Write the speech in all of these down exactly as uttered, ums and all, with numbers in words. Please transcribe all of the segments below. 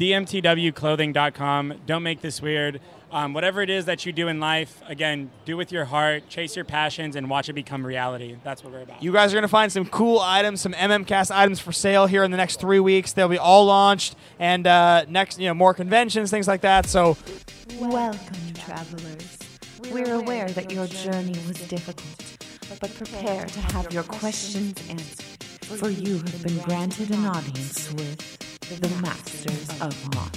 D M T W clothing dot com. Don't make this weird. Um, whatever it is that you do in life, again, do with your heart, chase your passions, and watch it become reality. That's what we're about. You guys are going to find some cool items, some MMCast items for sale here in the next three weeks. They'll be all launched, and uh, next, you know, more conventions, things like that. So, welcome, travelers. We're aware that your journey was difficult, but prepare to have your questions answered, for you have been granted an audience with the Masters of Modern.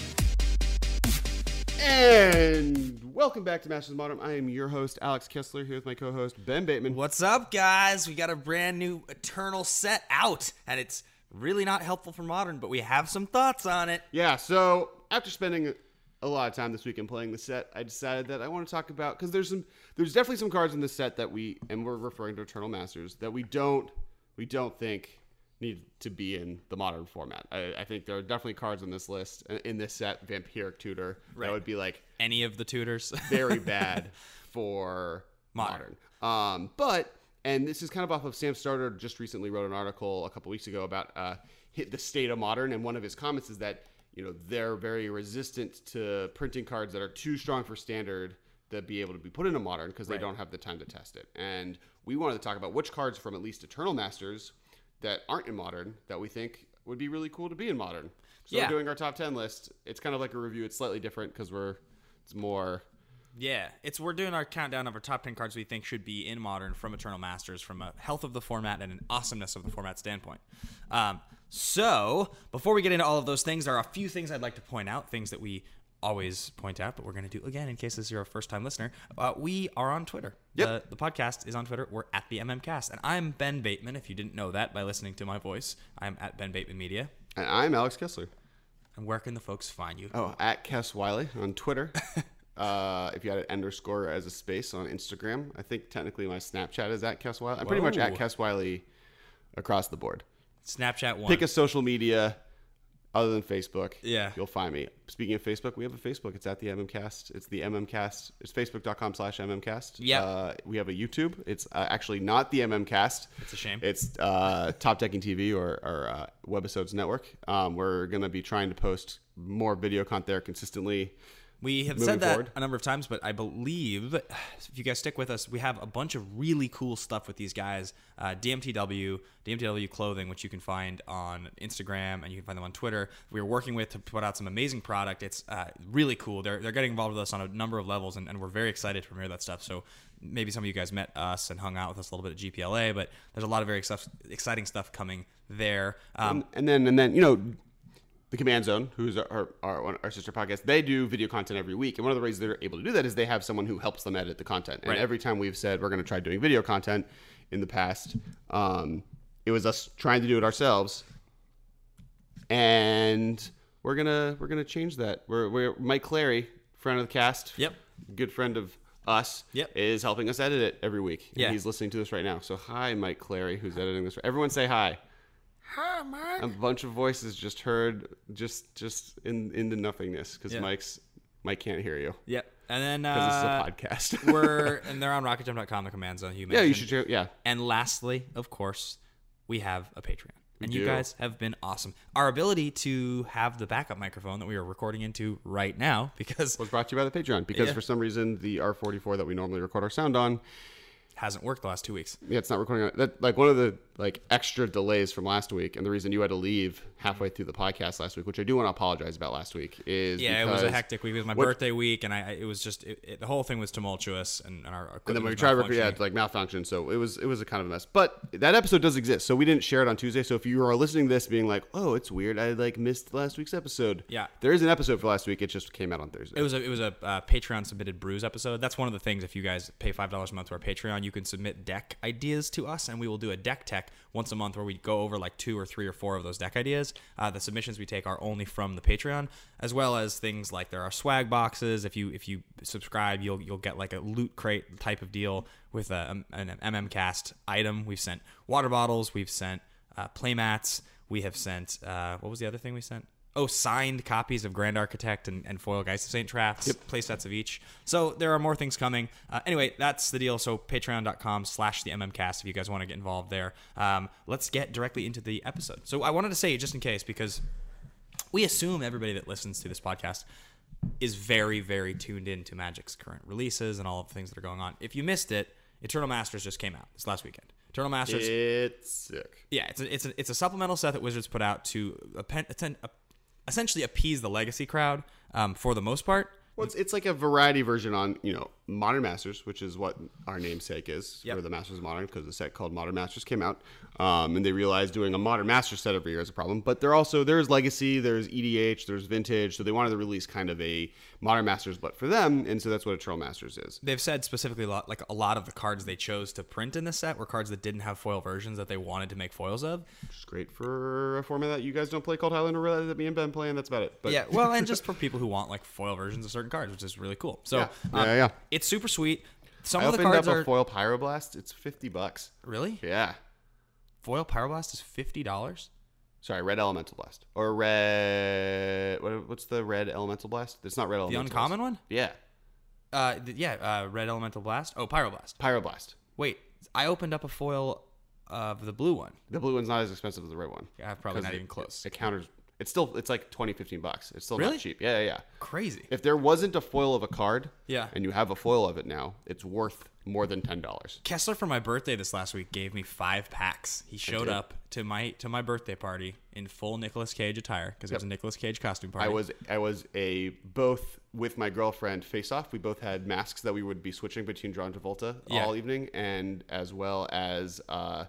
And welcome back to Masters of Modern. I am your host, Alex Kessler, here with my co-host, Ben Bateman. What's up, guys? We got a brand new Eternal set out, and it's really not helpful for Modern, but we have some thoughts on it. Yeah, so after spending a lot of time this weekend playing the set, I decided that I want to talk about, because there's some, there's definitely some cards in this set that we, and we're referring to Eternal Masters, that we don't, we don't think need to be in the Modern format. I, I think there are definitely cards on this list, in this set, Vampiric Tutor, Right. that would be like Any of the tutors. very bad for Modern. modern. Um, but, and this is kind of off of Sam Starter just recently wrote an article a couple weeks ago about uh, hit the state of Modern, and one of his comments is that, you know, they're very resistant to printing cards that are too strong for Standard to be able to be put into Modern because they Right. don't have the time to test it. And we wanted to talk about which cards from at least Eternal Masters that aren't in Modern that we think would be really cool to be in Modern. So Yeah. we're doing our top ten list. It's kind of like a review. It's slightly different because we're, it's more... Yeah, it's we're doing our countdown of our top ten cards we think should be in Modern from Eternal Masters from a health of the format and an awesomeness of the format standpoint. Um, so, before we get into all of those things, there are a few things I'd like to point out, things that we always point out, but we're going to do again in case this is your first-time listener. Uh, we are on Twitter. Yep. The, the podcast is on Twitter. We're at the MMCast, and I'm Ben Bateman, if you didn't know that by listening to my voice. I'm at Ben Bateman Media. And I'm Alex Kessler. And where can the folks find you? Oh, at Kess Wiley on Twitter. uh, if you had an underscore as a space on Instagram, I think technically my Snapchat is at Kess Wiley. I'm pretty much Whoa. at Kess Wiley across the board. Snapchat one. Pick a social media other than Facebook. Yeah. You'll find me. Speaking of Facebook, we have a Facebook. It's at the MMCast. It's the MMCast. It's facebook.com slash MMCast. Yeah. Uh, we have a YouTube. It's uh, actually not the MMCast. It's a shame. It's uh, Top Decking T V or, or uh, Webisodes Network. Um, we're going to be trying to post more video content there consistently. We have Moving said that forward. a number of times, but I believe, if you guys stick with us, we have a bunch of really cool stuff with these guys. Uh, D M T W, D M T W Clothing, which you can find on Instagram, and you can find them on Twitter. We're working with to put out some amazing product. It's uh, really cool. They're they're getting involved with us on a number of levels, and, and we're very excited to premiere that stuff. So maybe some of you guys met us and hung out with us a little bit at G P L A, but there's a lot of very ex- exciting stuff coming there. Um, and, and then, and then, you know, the Command Zone, who's our, our our sister podcast, they do video content every week. And one of the reasons they're able to do that is they have someone who helps them edit the content. And Right. every time we've said we're going to try doing video content in the past, um, it was us trying to do it ourselves. And we're gonna we're gonna change that. We're, we're Mike Clary, friend of the cast, Yep. good friend of us, Yep. is helping us edit it every week. And Yeah. he's listening to this right now. So hi, Mike Clary, who's editing this. Everyone say hi. Hi, Mike. A bunch of voices just heard just just in into nothingness because Yeah. Mike's Mike can't hear you Yep. And then because uh, this is a podcast. we're and they're on rocket jump dot com, the Command Zone. You yeah, mentioned. you should. check- Yeah, And lastly, of course, we have a Patreon. And you do. guys have been awesome. Our ability to have the backup microphone that we are recording into right now, because was brought to you by the Patreon because Yeah. for some reason the R forty-four that we normally record our sound on, hasn't worked the last two weeks. yeah, it's not recording. On, that like one of the like extra delays from last week, and the reason you had to leave halfway through the podcast last week, which I do want to apologize about last week, is Yeah, it was a because- hectic week. It was my what- birthday week, and I, I it was just it, it, the whole thing was tumultuous, and, and our And then equipment when we was tried to record, yeah, malfunctioning. it's like malfunction. So it was it was a kind of a mess. But that episode does exist. So we didn't share it on Tuesday. So if you are listening to this being like, oh, it's weird, I like missed last week's episode. Yeah. There is an episode for last week. It just came out on Thursday. It was a it was a uh, Patreon submitted brews episode. That's one of the things. If you guys pay five dollars a month to our Patreon, you can submit deck ideas to us, and we will do a deck tech once a month where we go over like two or three or four of those deck ideas. Uh, the submissions we take are only from the Patreon, as well as things like there are swag boxes. If you if you subscribe, you'll you'll get like a loot crate type of deal with a, an MMCast item. We've sent water bottles. We've sent uh, playmats. We have sent uh, what was the other thing we sent? Oh, signed copies of Grand Architect and, and Foil Geist of Saint Traps, Yep. play sets of each. So there are more things coming. Uh, anyway, that's the deal. So patreon.com slash the MMCast if you guys want to get involved there. Um, let's get directly into the episode. So I wanted to say, just in case, because we assume everybody that listens to this podcast is very, very tuned in to Magic's current releases and all of the things that are going on. If you missed it, Eternal Masters just came out this last weekend. Eternal Masters. It's sick. Yeah, it's a, it's a, it's a supplemental set that Wizards put out to appen- atten- uh, essentially appease the legacy crowd um, for the most part. Well, it's, it's like a variety version on, you know, Modern Masters, which is what our namesake is Yep. for the Masters of Modern, because the set called Modern Masters came out. Um, and they realized doing a Modern Masters set every year is a problem. But they're also, there's Legacy, there's E D H, there's Vintage. So they wanted to release kind of a Modern Masters, but for them. And so that's what Eternal Masters is. They've said specifically a lot, like a lot of the cards they chose to print in this set were cards that didn't have foil versions that they wanted to make foils of. Which is great for a format that you guys don't play called Highlander Roulette that me and Ben play, and that's about it. But Yeah, well, and just for people who want like foil versions of certain cards, which is really cool. So Yeah. um, Yeah, yeah. it's super sweet. Some I of the opened cards up are a foil Pyroblast. It's fifty bucks. really Yeah. foil Pyroblast is fifty dollars. Sorry, Red Elemental Blast. Or Red... What, what's the Red Elemental Blast? It's not Red The Elemental uncommon Blast. one? Yeah. Uh, th- yeah, uh, Red Elemental Blast. Oh, Pyroblast. Pyroblast. Wait, I opened up a foil of the blue one. The blue one's not as expensive as the red one. Yeah, probably 'Cause not it- even close. It counters... It's still... It's like twenty, fifteen bucks. It's still Really? not cheap. Yeah, yeah, yeah. Crazy. If there wasn't a foil of a card... Yeah. And you have a foil of it now, it's worth more than ten dollars. Kessler for my birthday this last week gave me five packs. He showed did. up to my to my birthday party in full Nicolas Cage attire because it was a Nicolas Cage costume party. I was I was a both with my girlfriend face off. We both had masks that we would be switching between John Travolta Yeah. all evening, and as well as uh,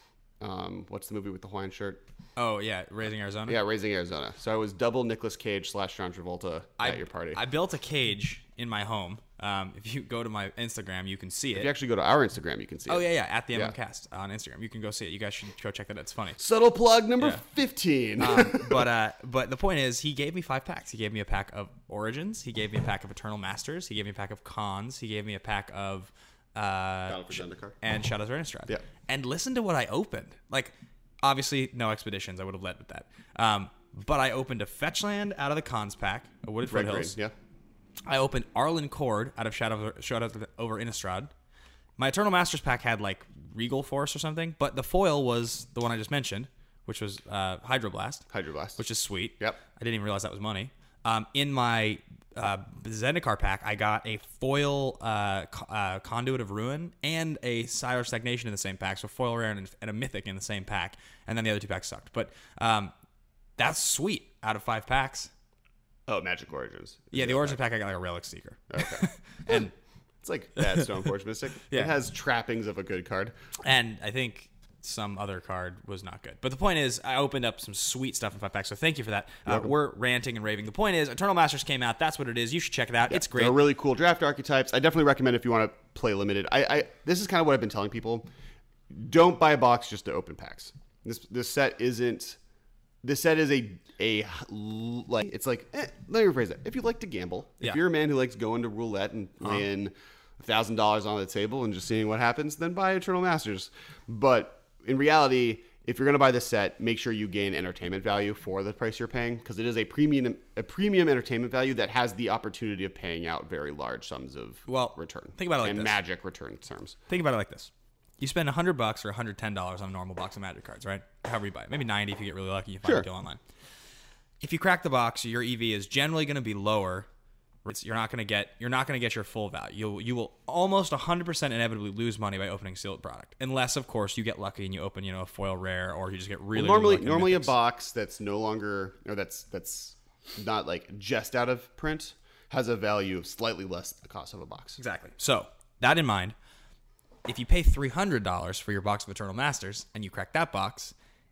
um, what's the movie with the Hawaiian shirt? Oh yeah, Raising Arizona. Yeah, Raising Arizona. So I was double Nicolas Cage slash John Travolta I, at your party. I built a cage in my home. Um, if you go to my Instagram, you can see it. if you actually go to our Instagram, you can see Oh it. yeah, yeah, at the Yeah. MMCast on Instagram. You can go see it. You guys should go check that out. It's funny. Subtle plug number Yeah. fifteen. Um, but uh, but the point is, he gave me five packs. He gave me a pack of Origins. He gave me a pack of Eternal Masters. He gave me a pack of Cons. He gave me a pack of uh, Battle for Zendikar. and Shadows of Innistrad. Yeah. And listen to what I opened. Like, obviously, no expeditions. I would have led with that. Um, but I opened a Fetchland out of the Cons pack, a Wooded Red green, Foothills. yeah. I opened Arlen Cord out of Shadow Shadows over Innistrad. My Eternal Masters pack had like Regal Force or something, but the foil was the one I just mentioned, which was uh, Hydroblast, Hydroblast. which is sweet. Yep. I didn't even realize that was money. Um, in my uh, Zendikar pack, I got a foil uh, co- uh, Conduit of Ruin and a Sire of Stagnation in the same pack, so foil rare and, and a Mythic in the same pack, and then the other two packs sucked. But um, that's sweet out of five packs. Oh, Magic Origins. Yeah, the Origin pack I got like a Relic Seeker. Okay. and It's like that Stoneforge Mystic. Yeah. It has trappings of a good card. And I think some other card was not good. But the point is, I opened up some sweet stuff in five packs, so thank you for that. Uh, we're ranting and raving. The point is, Eternal Masters came out. That's what it is. You should check it out. It's great. They're really cool draft archetypes. I definitely recommend if you want to play limited. I, I this is kind of what I've been telling people. Don't buy a box just to open packs. This this set isn't. This set is a a like it's like eh, let me rephrase it. If you like to gamble, if Yeah. you're a man who likes going to roulette and laying a thousand dollars on the table and just seeing what happens, then buy Eternal Masters. But in reality, if you're going to buy this set, make sure you gain entertainment value for the price you're paying, because it is a premium a premium entertainment value that has the opportunity of paying out very large sums of Well, return. think about it like and this. Magic return terms. Think about it like this. You spend one hundred bucks or one hundred ten dollars on a normal box of Magic cards, right? However you buy it. Maybe ninety if you get really lucky. You find Sure. a deal online. If you crack the box, your E V is generally going to be lower. It's- You're not going to get you're not going to get your full value. You'll you will almost one hundred percent inevitably lose money by opening sealed product, unless of course you get lucky and you open you know a foil rare, or you just get really Well, normally, really lucky normally a mythics. box that's no longer or that's that's not like just out of print has a value of slightly less than the cost of a box. Exactly. So that in mind, if you pay three hundred dollars for your box of Eternal Masters and you crack that box,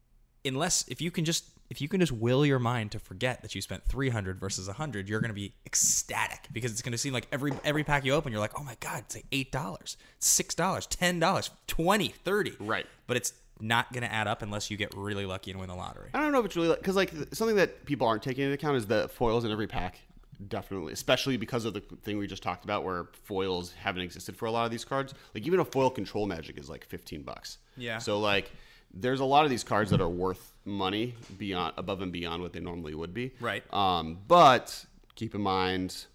unless if you can just if you can just will your mind to forget that you spent three hundred versus one hundred, you're going to be ecstatic, because it's going to seem like every every pack you open, you're like, oh my god, it's like eight dollars, six dollars, ten dollars, twenty, thirty. Right. But it's not going to add up unless you get really lucky and win the lottery. I don't know if it's really because like something that people aren't taking into account is the foils in every pack. Definitely, especially because of the thing we just talked about, where foils haven't existed for a lot of these cards. Like even a foil control magic is like fifteen bucks. Yeah. So like, there's a lot of these cards that are worth money beyond, above and beyond what they normally would be. Right. Um, but keep in mind,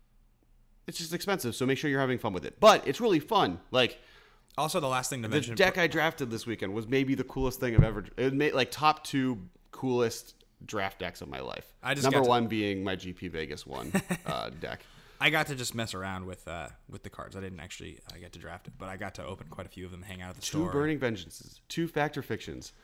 it's just expensive. So make sure you're having fun with it. But it's really fun. Like Also, the last thing to the mention, deck I drafted this weekend was maybe the coolest thing I've ever. It made like top two coolest draft decks of my life. I just Number got to- one being my G P Vegas one uh, deck. I got to just mess around with uh, with the cards. I didn't actually uh, get to draft it, but I got to open quite a few of them, hang out at the Two store. Burning Vengeances, two Factor Fictions,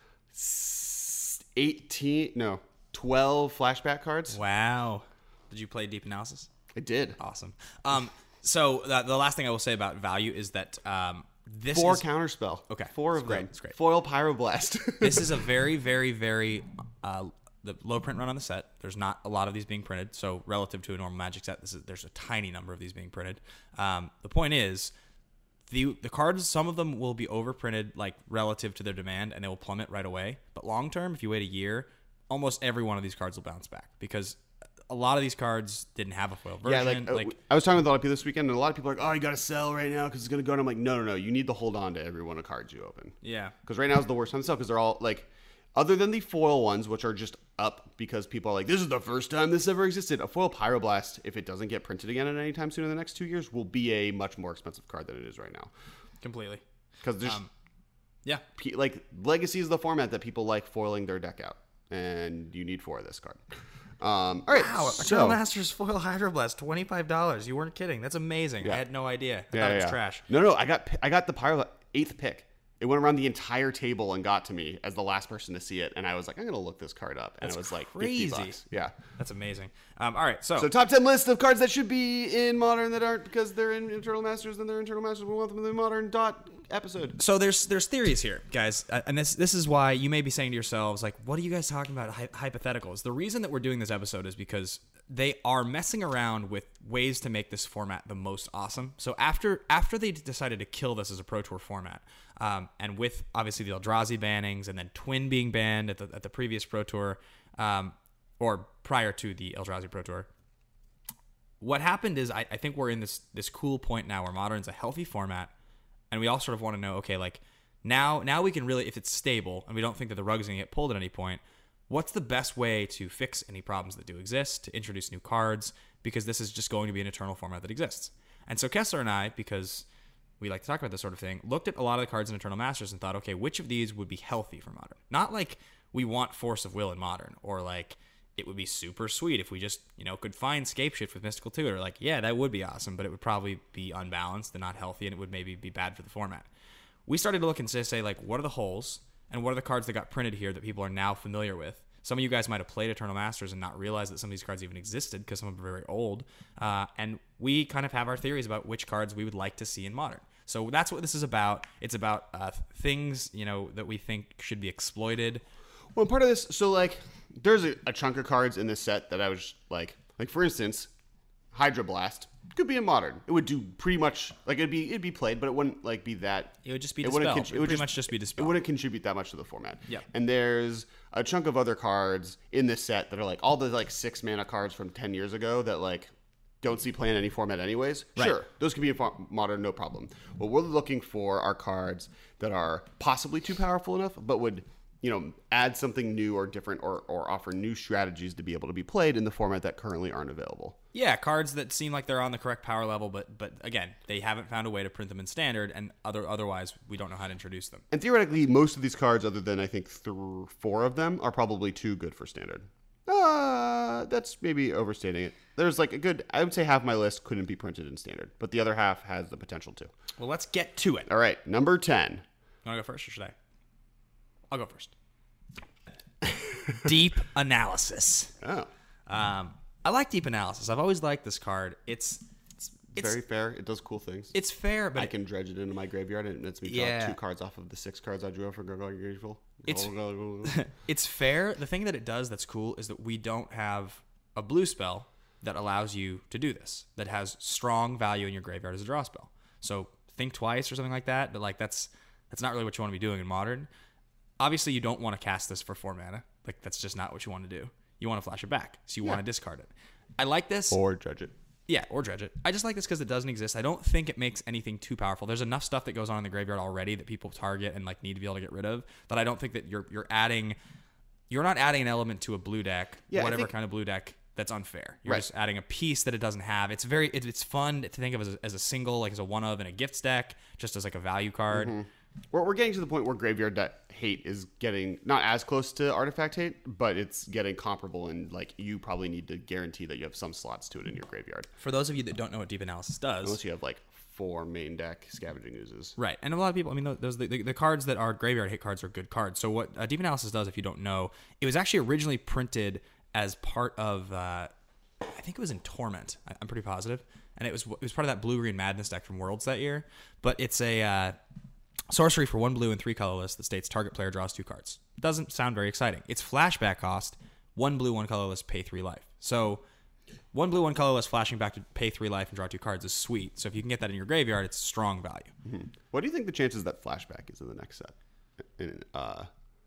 s- eighteen, no, twelve flashback cards. Wow. Did you play Deep Analysis? I did. Awesome. Um, so the, the last thing I will say about value is that um, this Four is counterspell. Okay, Four that's of great, them. that's great. Foil Pyroblast. this is a very, very, very uh, the low print run on the set. There's not a lot of these being printed, so relative to a normal Magic set, this is, there's a tiny number of these being printed. Um, the point is, the the cards, some of them will be overprinted, like relative to their demand, and they will plummet right away. But long term, if you wait a year, almost every one of these cards will bounce back because a lot of these cards didn't have a foil version. Yeah, like, uh, I was talking with a lot of people this weekend, and a lot of people are like, "Oh, you got to sell right now because it's gonna go." And I'm like, "No, no, no. You need to hold on to every one of cards you open." yeah. Because right now is the worst time to sell because they're all like, other than the foil ones, which are just up because people are like, "This is the first time this ever existed." A foil Pyroblast, if it doesn't get printed again at any time soon in the next two years, will be a much more expensive card than it is right now. Completely. Because there's Um, yeah. pe- like Legacy is the format that people like foiling their deck out, and you need four of this card. Um, all right, Wow, so Eternal Masters Foil Hydroblast, twenty-five dollars. You weren't kidding. That's amazing. Yeah. I had no idea. I yeah, thought it was yeah. trash. No, no, I got pi- I got the Pyro eighth pick. It went around the entire table and got to me as the last person to see it, and I was like, I'm gonna look this card up, and That's it was like crazy. fifty bucks. Yeah. That's amazing. Um, all right, so, So top ten list of cards that should be in Modern that aren't because they're in Eternal Masters, and they're Eternal Masters. We want them in the Modern dot episode. so there's there's theories here, guys, uh, and this this is why you may be saying to yourselves, like, what are you guys talking about? Hy- hypotheticals. The reason that we're doing this episode is because they are messing around with ways to make this format the most awesome. So after after they decided to kill this as a Pro Tour format, um, and with obviously the Eldrazi bannings and then Twin being banned at the at the previous Pro Tour, um, or prior to the Eldrazi Pro Tour, what happened is I, I think we're in this this cool point now where Modern's a healthy format, and we all sort of want to know, okay, like now now we can really, if it's stable and we don't think that the rug's gonna get pulled at any point, what's the best way to fix any problems that do exist, to introduce new cards, because this is just going to be an eternal format that exists. And so Kessler and I, because we like to talk about this sort of thing, looked at a lot of the cards in Eternal Masters and thought, okay, which of these would be healthy for Modern? Not like we want Force of Will in Modern, or like it would be super sweet if we just, you know, could find Scape Shift with Mystical Tutor. Like, yeah, that would be awesome, but it would probably be unbalanced and not healthy, and it would maybe be bad for the format. We started to look and say, like, what are the holes, and what are the cards that got printed here that people are now familiar with? Some of you guys might have played Eternal Masters and not realized that some of these cards even existed because some of them are very old. Uh, and we kind of have our theories about which cards we would like to see in Modern. So that's what this is about. It's about uh, things, you know, that we think should be exploited. Well, part of this, so like, there's a, a chunk of cards in this set that I was like, like for instance, Hydra Blast could be in Modern. It would do pretty much like it'd be it'd be played, but it wouldn't like be that. It would just be it wouldn't Dispel. con- It would pretty much just be Dispel. It wouldn't contribute that much to the format. Yeah. And there's a chunk of other cards in this set that are like all the like six mana cards from ten years ago that like don't see play in any format anyways. Right. Sure, those can be in fo- Modern, no problem. What we're looking for are cards that are possibly too powerful enough, but would, you know, add something new or different, or, or offer new strategies to be able to be played in the format that currently aren't available. Yeah, cards that seem like they're on the correct power level, but but again, they haven't found a way to print them in Standard, and other otherwise we don't know how to introduce them. And theoretically, most of these cards, other than I think th- four of them, are probably too good for Standard. Uh, that's maybe overstating it. There's like a good, I would say half my list couldn't be printed in Standard, but the other half has the potential to. Well, let's get to it. All right, number ten. You want to go first, or should I? I'll go first. Deep Analysis. Oh, Um, I like Deep Analysis. I've always liked this card. It's it's, it's very fair. It does cool things. It's fair, but I can dredge it into my graveyard, and it lets me draw Yeah. two cards off of the six cards I drew out for Gargoyle Grateful. It's- it's fair. The thing that it does that's cool is that we don't have a blue spell that allows you to do this, that has strong value in your graveyard as a draw spell. So think twice or something like that, but like that's that's not really what you want to be doing in Modern. Obviously, you don't want to cast this for four mana. Like, that's just not what you want to do. You want to flash it back, so you want to discard it. I like this. Or dredge it. Yeah, or dredge it. I just like this because it doesn't exist. I don't think it makes anything too powerful. There's enough stuff that goes on in the graveyard already that people target and like need to be able to get rid of, that I don't think that you're you're adding you're not adding an element to a blue deck, Yeah, I whatever think- kind of blue deck, that's unfair. You're Right. just adding a piece that it doesn't have. It's very it, it's fun to think of as a, as a single, like as a one of in a gifts deck, just as like a value card. We're, we're getting to the point where graveyard de- hate is getting not as close to artifact hate, but it's getting comparable, and like you probably need to guarantee that you have some slots to it in your graveyard. For those of you that don't know what Deep Analysis does, Unless you have like four main deck Scavenging Oozes. right? And a lot of people, I mean, those the, the, the cards that are graveyard hit cards are good cards. So what uh, Deep Analysis does, if you don't know, it was actually originally printed as part of, uh, I think it was in Torment. I, I'm pretty positive, and it was it was part of that Blue Green Madness deck from Worlds that year. But it's a uh, sorcery for one blue and three colorless that states target player draws two cards. It doesn't sound very exciting. It's flashback cost, one blue, one colorless, pay three life. So one blue, one colorless, flashing back to pay three life and draw two cards is sweet. So if you can get that in your graveyard, it's strong value. Mm-hmm. What do you think the chances that flashback is in the next set? In uh,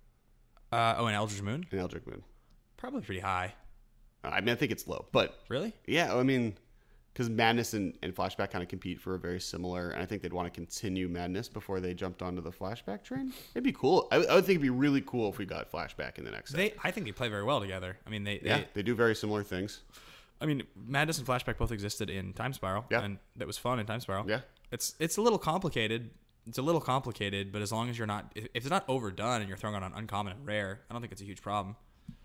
Uh, oh, and Eldritch Moon? in Eldritch Moon. Probably pretty high. I mean, I think it's low, but Really? yeah, I mean, because Madness and, and Flashback kind of compete for a very similar, and I think they'd want to continue Madness before they jumped onto the Flashback train. It'd be cool. I, I would think it'd be really cool if we got Flashback in the next set. They, I think they play very well together. I mean, they, Yeah, they they do very similar things. I mean, Madness and Flashback both existed in Time Spiral, Yeah. and that was fun in Time Spiral. Yeah. It's it's a little complicated. It's a little complicated, but as long as you're not, if if it's not overdone and you're throwing on uncommon and rare, I don't think it's a huge problem.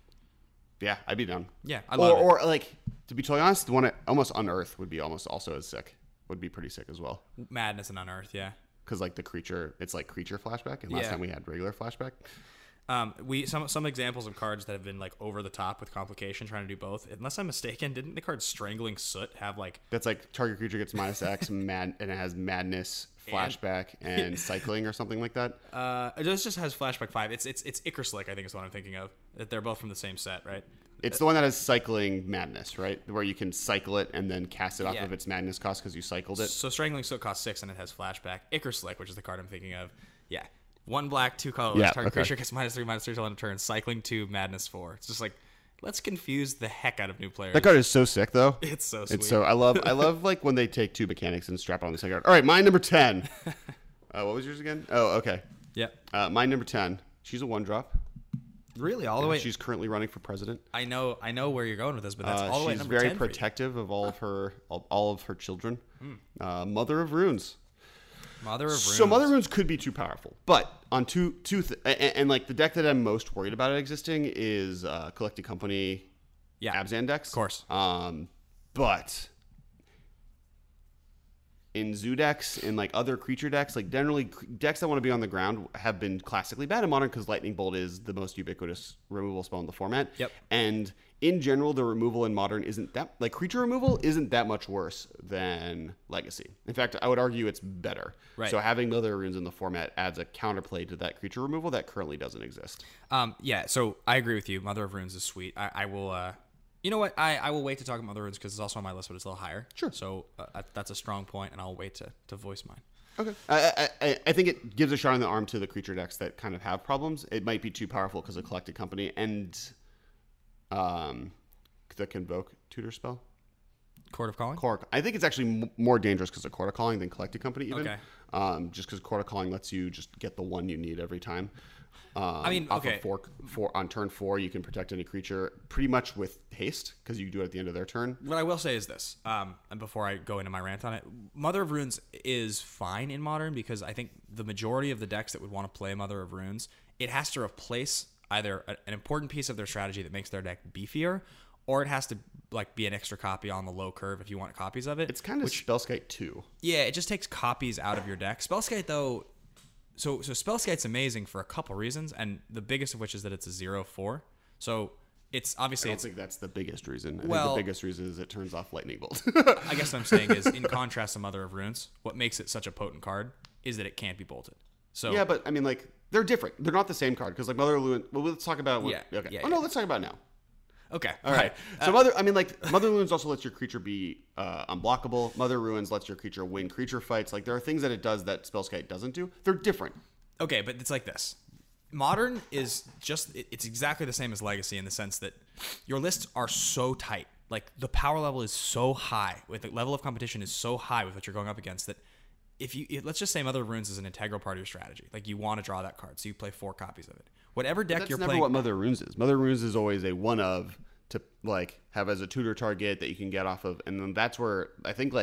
Yeah, I'd be down. Yeah, I or, love it. Or like, to be totally honest, the one at almost Unearth would be almost also as sick. Would be pretty sick as well. Madness and Unearth, yeah. Because like the creature, it's like creature Flashback, and last Yeah. time we had regular Flashback. Um, we some some examples of cards that have been like over the top with complication, trying to do both. Unless I'm mistaken, didn't the card Strangling Soot have like That's like target creature gets minus X, mad, and it has Madness, Flashback, and Cycling or something like that. uh, it just just has Flashback five. It's it's it's Icar Slick, I think is what I'm thinking of. That they're both from the same set, right? It's the one that has Cycling Madness, right? Where you can cycle it and then cast it off Yeah. of its Madness cost because you cycled it. So Strangling Soot costs six and it has Flashback. Icar Slick, which is the card I'm thinking of. Yeah. One black, two colorless. Yeah, Target okay. creature gets minus three, minus three till end of turn. Cycling two, Madness four. It's just like, let's confuse the heck out of new players. That card is so sick, though. It's so sweet. It's so I love I love like when they take two mechanics and strap it on the second card. All right, my number ten. uh, what was yours again? Oh, okay. Yep. Uh, my number ten. She's a one drop. Really, all the way. She's currently running for president. I know, I know where you're going with this, but that's Uh, all the way at she's number very ten for you. protective of all of her all, all of her children. Hmm. Uh, Mother of Runes. Mother of Runes. So Mother of Runes could be too powerful, but on two two th- and, and like the deck that I'm most worried about it existing is uh, Collected Company, Yeah. Abzan decks, Of course. Um, but in zoo decks and like other creature decks, like generally cr- decks that want to be on the ground have been classically bad in Modern because Lightning Bolt is the most ubiquitous removal spell in the format. Yep. And in general, the removal in Modern isn't that like creature removal isn't that much worse than Legacy. In fact, I would argue it's better. Right. So having Mother of Runes in the format adds a counterplay to that creature removal that currently doesn't exist. Um, yeah, so I agree with you. Mother of Runes is sweet. I, I will, uh, you know what? I, I will wait to talk about Mother of Runes because it's also on my list, but it's a little higher. Sure. So uh, that- that's a strong point, and I'll wait to, to voice mine. Okay. I, I I think it gives a shot in the arm to the creature decks that kind of have problems. It might be too powerful because of Collected Company and um, the Convoke tutor spell. Court of Calling? Court. I think it's actually m- more dangerous because of Court of Calling than Collected Company even. Okay. Um, just because Court of Calling lets you just get the one you need every time. Um, I mean, off okay. Of four, four, on turn four, you can protect any creature pretty much with haste because you do it at the end of their turn. What I will say is this, um, and before I go into my rant on it, Mother of Runes is fine in Modern because I think the majority of the decks that would want to play Mother of Runes, it has to replace either a, an important piece of their strategy that makes their deck beefier, or it has to like be an extra copy on the low curve if you want copies of it. It's kind of Spellskite too. Yeah, it just takes copies out of your deck. Spellskite though, so so Spellskite's amazing for a couple reasons, and the biggest of which is that it's a zero four. So it's I obviously don't it's think that's the biggest reason. I Well- think the biggest reason is it turns off Lightning Bolt. I guess what I'm saying is, in contrast to Mother of Runes, what makes it such a potent card is that it can't be bolted. So Yeah, but I mean, like they're different. They're not the same card because like Mother of Runes. Well, let's talk about. What, Yeah, Okay. yeah, oh no, yeah. let's talk about it now. okay, All right. So Mother, I mean, like Mother Runes also lets your creature be uh, unblockable. Mother Runes lets your creature win creature fights. Like there are things that it does that Spellskite doesn't do. They're different. Okay, but it's like this. Modern is just, it- it's exactly the same as Legacy in the sense that your lists are so tight. Like the power level is so high, with the level of competition is so high with what you're going up against that if you, if- let's just say Mother of Runes is an integral part of your strategy. Like you want to draw that card, so you play four copies of it. Whatever deck That's you're never playing. what Mother Runes is. Mother Runes is always a one of to like have as a tutor target that you can get off of, and then that's where I think like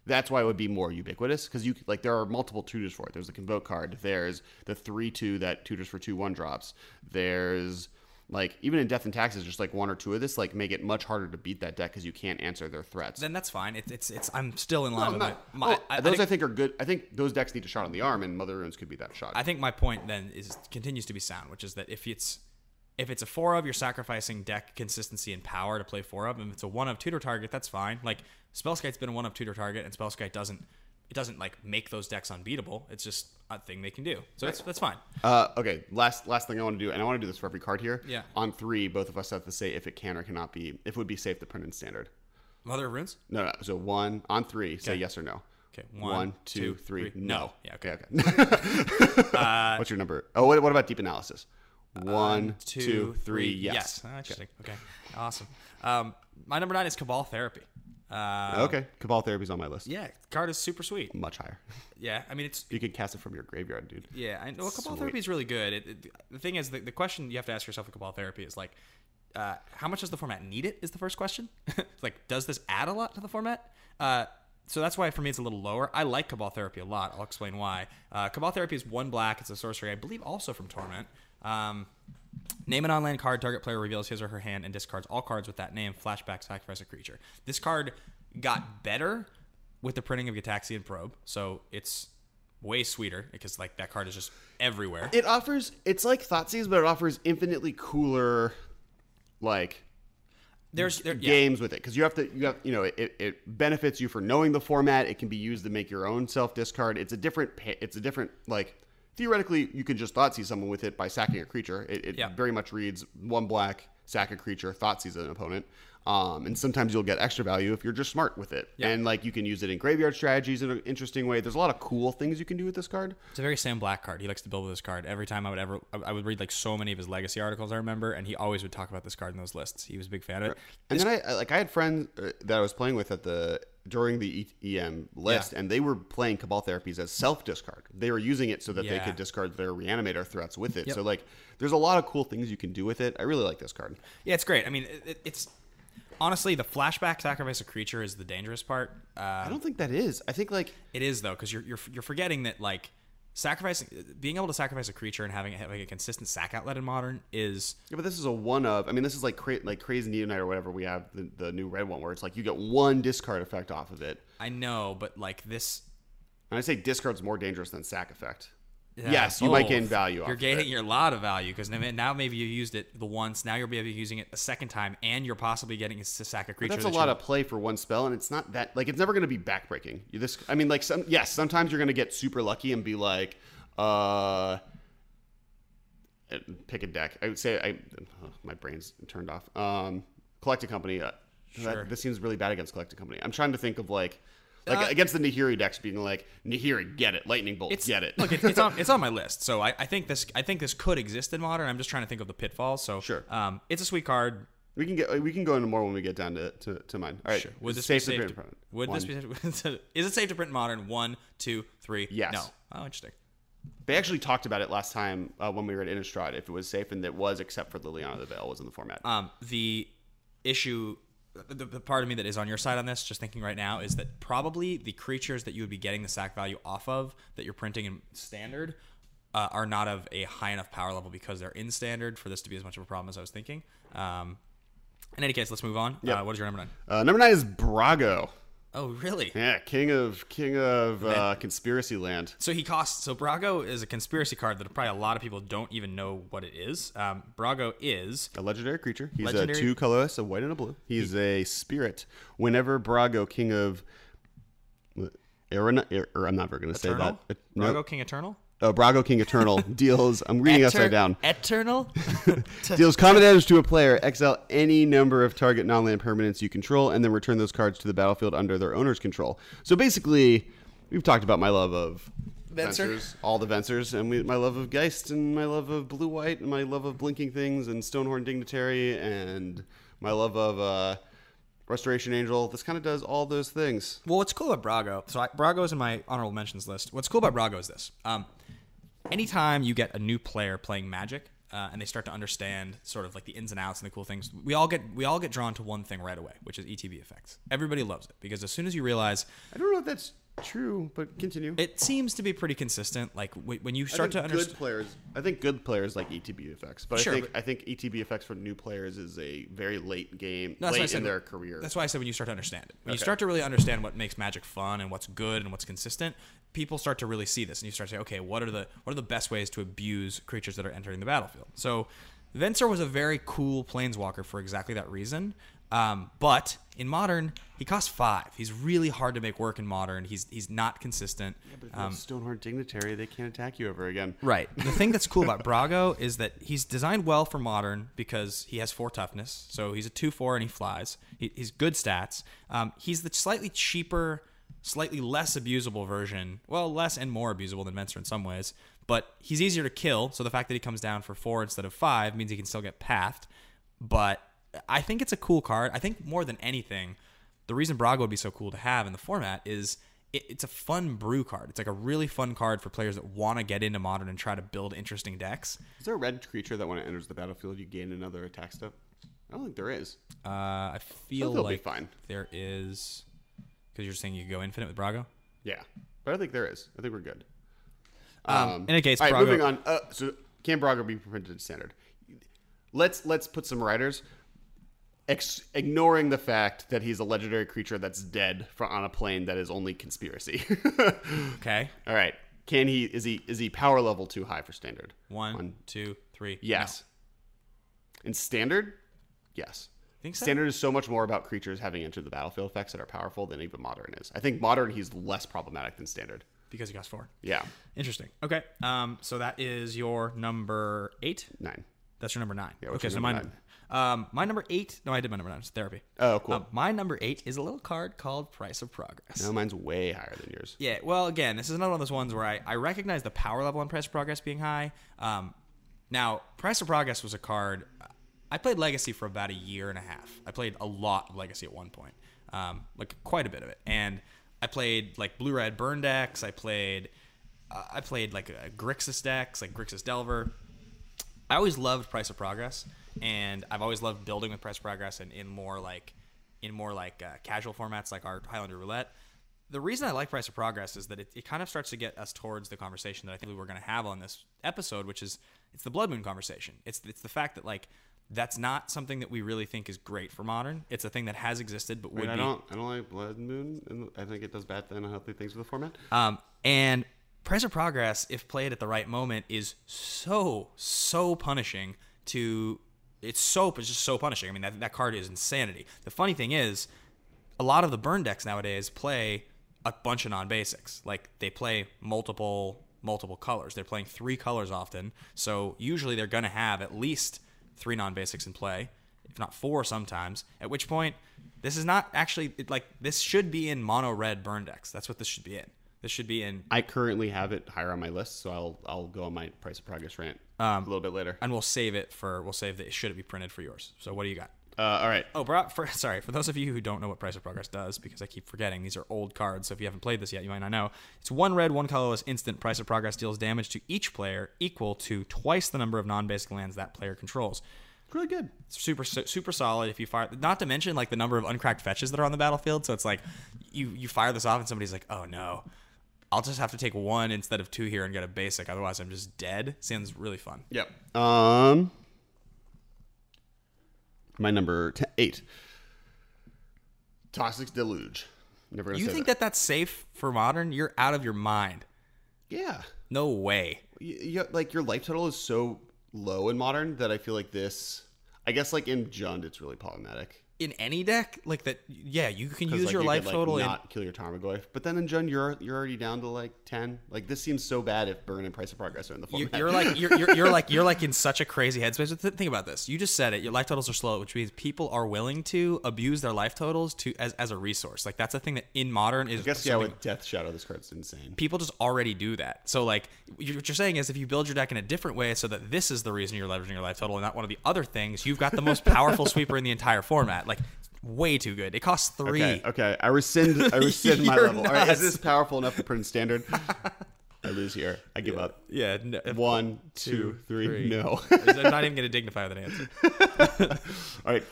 That's why it would be more ubiquitous, because you like there are multiple tutors for it. There's the Convoke card. There's the three two that tutors for two one drops. There's like even in Death and Taxes, just like one or two of this like make it much harder to beat that deck because you can't answer their threats. Then that's fine. It's it's, it's I'm still in line No, with not- my, my oh, I, those I I think, think are good. I think those decks need a shot on the arm, and Mother Runes could be that shot. I think my point then is continues to be sound, which is that if it's if it's a four of, you're sacrificing deck consistency and power to play four of. And if it's a one of tutor target, that's fine. Like Spellskite's been a one of tutor target, and Spellskite doesn't it doesn't like make those decks unbeatable. It's just a thing they can do. So it's that's fine. Uh, okay, last last thing I want to do, and I want to do this for every card here. Yeah. On three, both of us have to say if it can or cannot be, if it would be safe to print in standard. Mother of Runes? No, no. So one on three, say Okay. yes or no. Okay. One, two, three. No. No. Yeah. Okay. Okay. Okay. What's your number? Oh, what, what about deep analysis? One, Uh, two, two, three. Yes. Oh, interesting. Okay. Awesome. Um, my number nine is Cabal Therapy. Uh, Okay. Cabal Therapy's on my list. Yeah, card is super sweet. Much higher. Yeah, I mean it's You can cast it from your graveyard, dude. yeah. I know Cabal Sweet. Therapy is really good. It, it, the thing is, the, the question you have to ask yourself with Cabal Therapy is like, uh, how much does the format need it? Is the first question. It's like, does this add a lot to the format? Uh, so that's why for me it's a little lower. I like Cabal Therapy a lot. I'll explain why. Uh, Cabal Therapy is one black. It's a sorcery, I believe, also from Torment. Um, Name an on-land card. Target player reveals his or her hand and discards all cards with that name. Flashback, sacrifice a creature. This card got better with the printing of Gitaxian Probe, so it's way sweeter because like that card is just everywhere. It offers, it's like Thoughtseize, but it offers infinitely cooler, like, There's there, yeah. games with it, because you have to you have you know it, it benefits you for knowing the format. It can be used to make your own self discard. It's a different pa- it's a different like theoretically you could just Thoughtseize someone with it by sacking a creature. It, it Yeah. very much reads one black, sack a creature, Thoughtseize an opponent. Um, and sometimes you'll get extra value if you're just smart with it. Yeah. And like you can use it in graveyard strategies in an interesting way. There's a lot of cool things you can do with this card. It's a very Sam Black card. He likes to build with this card. Every time I would ever, I would read like so many of his legacy articles, I remember, and he always would talk about this card in those lists. He was a big fan of it. And then I I- like I had friends uh, that I was playing with at the during the E- E M list, Yeah. and they were playing Cabal Therapies as self discard. They were using it so that they Yeah. could discard their Reanimator threats with it. Yep. So like, there's a lot of cool things you can do with it. I really like this card. Yeah, it's great. I mean, it, it, it's honestly the flashback sacrifice a creature is the dangerous part. Uh, I don't think that is. I think like It is though, because you're you're you're forgetting that like sacrificing, being able to sacrifice a creature and having a, like a consistent sack outlet in Modern is yeah, but this is a one of. I mean, this is like cra- like Crazy Neonite or whatever we have the, the new red one where it's like you get one discard effect off of it. I know, but like this. And I say discard's more dangerous than sack effect. Yeah, yes, you might both. gain value. Off You're of gaining it. your lot of value because now maybe you used it the once. Now you'll be able to using it a second time, and you're possibly getting a sack a But creature. that's a that lot you- of play for one spell, and it's not that like it's never going to be backbreaking. You this, I mean, like some yes, sometimes you're going to get super lucky and be like, uh, pick a deck. I would say I, oh, my brain's turned off. Um, Collected Company. Uh, Sure. that, this seems really bad against Collected Company. I'm trying to think of like, like Uh, against the Nihiri decks, being like Nihiri, get it, Lightning Bolt, It's, get it. Look, it, it's on it's on my list. So I, I think this I think this could exist in Modern. I'm just trying to think of the pitfalls. So Sure. um, it's a sweet card. we can get we can go into more when we get down to to, to mine. All right, Sure. Would Is this it be to safe? print? To, would One. this be? Is it safe to print in Modern? One, two, three. Yes. No. Oh, interesting. They actually talked about it last time uh, when we were at Innistrad, if it was safe, and it was, except for Liliana the Veil was in the format. Um, the issue, the, the part of me that is on your side on this, just thinking right now, is that probably the creatures that you would be getting the sack value off of that you're printing in standard uh, are not of a high enough power level because they're in standard for this to be as much of a problem as I was thinking. Um, in any case, let's move on. Yep. Uh, what is your number nine? Uh, number nine is Brago. Oh, really? Yeah, king of king of uh, conspiracy land. So he costs. So Brago is a conspiracy card that probably a lot of people don't even know what it is. Um, Brago is A legendary creature. He's Legendary- a two colorless, a white and a blue. He's a spirit. Whenever Brago, king of Arana, or I'm never going to say Eternal. that. Uh, Brago no. King Eternal. Uh, Brago, king eternal deals. I'm reading upside down. Eternal. Deals combat damage to a player. Exile any number of target non-land permanents you control, and then return those cards to the battlefield under their owner's control. So basically, we've talked about my love of Venser. Vencers, all the Vencers, and we, my love of Geist, and my love of Blue White, and my love of Blinking Things, and Stonehorn Dignitary, and my love of uh, Restoration Angel. This kind of does all those things. Well, what's cool about Brago? So I, Brago is in my honorable mentions list. What's cool about Brago is this: um, anytime you get a new player playing Magic, uh, and they start to understand sort of like the ins and outs and the cool things, we all get we all get drawn to one thing right away, which is E T B effects. Everybody loves it because as soon as you realize, I don't know if that's true, but continue. it seems to be pretty consistent. Like w- when you start I to think understand. good players. I think good players like E T B effects, but Sure, I think but- I think E T B effects for new players is a very late game, No, that's what I late said. in their career. That's why I said when you start to understand it. When you Okay. start to really understand what makes Magic fun and what's good and what's consistent, people start to really see this, and you start to say, okay, what are the what are the best ways to abuse creatures that are entering the battlefield? So, Venser was a very cool planeswalker for exactly that reason. Um, but in Modern, he costs five. He's really hard to make work in Modern. He's he's not consistent. But if you're a Um, Stoneheart Dignitary, they can't attack you ever again. Right. The thing that's cool about Brago is that he's designed well for Modern because he has four toughness. So he's a two four and he flies. He, he's good stats. Um, he's the slightly cheaper, slightly less abusable version. Well, less and more abusable than Venser in some ways. But he's easier to kill. So the fact that he comes down for four instead of five means he can still get pathed. But I think it's a cool card. I think more than anything, the reason Brago would be so cool to have in the format is it, it's a fun brew card. It's like a really fun card for players that want to get into Modern and try to build interesting decks. Is there a red creature that when it enters the battlefield, you gain another attack step? I don't think there is. Uh, I feel they'll be like fine. there is, because you're saying you could go infinite with Brago. Yeah, but I think there is. I think we're good. Um, in any case, all right, Brago- moving on. Uh, so can Brago be printed in standard? Let's let's put some riders. Ex- ignoring the fact that he's a legendary creature that's dead for, on a plane that is only conspiracy. Okay, All right. Can he? Is he? Is he power level too high for standard? one, One. two, three. Yes. In standard, yes. Think so? Standard is so much more about creatures having entered the battlefield effects that are powerful than even modern is. I think modern he's less problematic than standard. No, because he costs four. Yeah, Interesting. Okay, um, so that is your number eight. nine. That's your number nine. Yeah, what's okay, your so number mine. Um, my number eight. No, I did my number nine. It's therapy. Oh, cool. Um, my number eight is a little card called Price of Progress. No, mine's way higher than yours. Yeah, well, again, this is another one of those ones where I, I recognize the power level on Price of Progress being high. Um, now, Price of Progress was a card. I played Legacy for about a year and a half. I played a lot of Legacy at one point, um, like quite a bit of it. And I played like blue red burn decks. I played, uh, I played like a Grixis decks, like Grixis Delver. I always loved Price of Progress, and I've always loved building with Price of Progress and in more like in more like uh, casual formats like our Highlander Roulette. The reason I like Price of Progress is that it, it kind of starts to get us towards the conversation that I think we were going to have on this episode, which is it's the Blood Moon conversation. It's it's the fact that like that's not something that we really think is great for Modern. It's a thing that has existed, but Wait, would I be. don't. I don't like Blood Moon, and I think it does bad and unhealthy things with the format. Um, and Price of Progress, if played at the right moment, is so so punishing. To it's so it's just so punishing. I mean that that card is insanity. The funny thing is, a lot of the burn decks nowadays play a bunch of non-basics. Like they play multiple multiple colors. They're playing three colors often. So usually they're going to have at least three non-basics in play, if not four sometimes. At which point, this is not actually like this should be in mono red burn decks. That's what this should be in. This should be in. I currently have it higher on my list, so I'll I'll go on my Price of Progress rant a little bit later. And we'll save it for we'll save the should it be printed for yours. So what do you got? Uh, all right. Oh, bro, for, sorry. For those of you who don't know what Price of Progress does, because I keep forgetting, these are old cards, so if you haven't played this yet, you might not know. It's one red, one colorless instant. Price of Progress deals damage to each player equal to twice the number of non-basic lands that player controls. It's really good. It's super super solid if you fire. Not to mention like the number of uncracked fetches that are on the battlefield. So it's like you you fire this off and somebody's like, oh no, I'll just have to take one instead of two here and get a basic. Otherwise, I'm just dead. Sounds really fun. Yep. Um, my number ten, eight. Toxic Deluge. Never gonna You say think that. that that's safe for Modern? You're out of your mind. Yeah. No way. You, you, like your life total is so low in modern that I feel like this. I guess like in Jund, it's really problematic. In any deck like that, yeah, you can 'Cause, use like, your you life could, like, total in. not kill your Tarmogoyf, but then in Jund you're you're already down to like ten. Like this seems so bad if Burn and Price of Progress are in the You, format. you're like you're, you're you're like you're like in such a crazy headspace. Th- Think about this. You just said it. Your life totals are slow, which means people are willing to abuse their life totals to as, as a resource. Like that's a thing that in Modern is. I guess yeah, something- with Death Shadow, this card's insane. people just already do that. So like you- what you're saying is if you build your deck in a different way so that this is the reason you're leveraging your life total and not one of the other things, you've got the most powerful sweeper in the entire format. Like way too good. It costs three. Okay, okay. I rescind. I rescind my You're level. All right, is nuts. this powerful enough to print in standard? I lose is here. I give up. Yeah. No, One, two, three. three. No. I'm not even going to dignify with an answer. All right.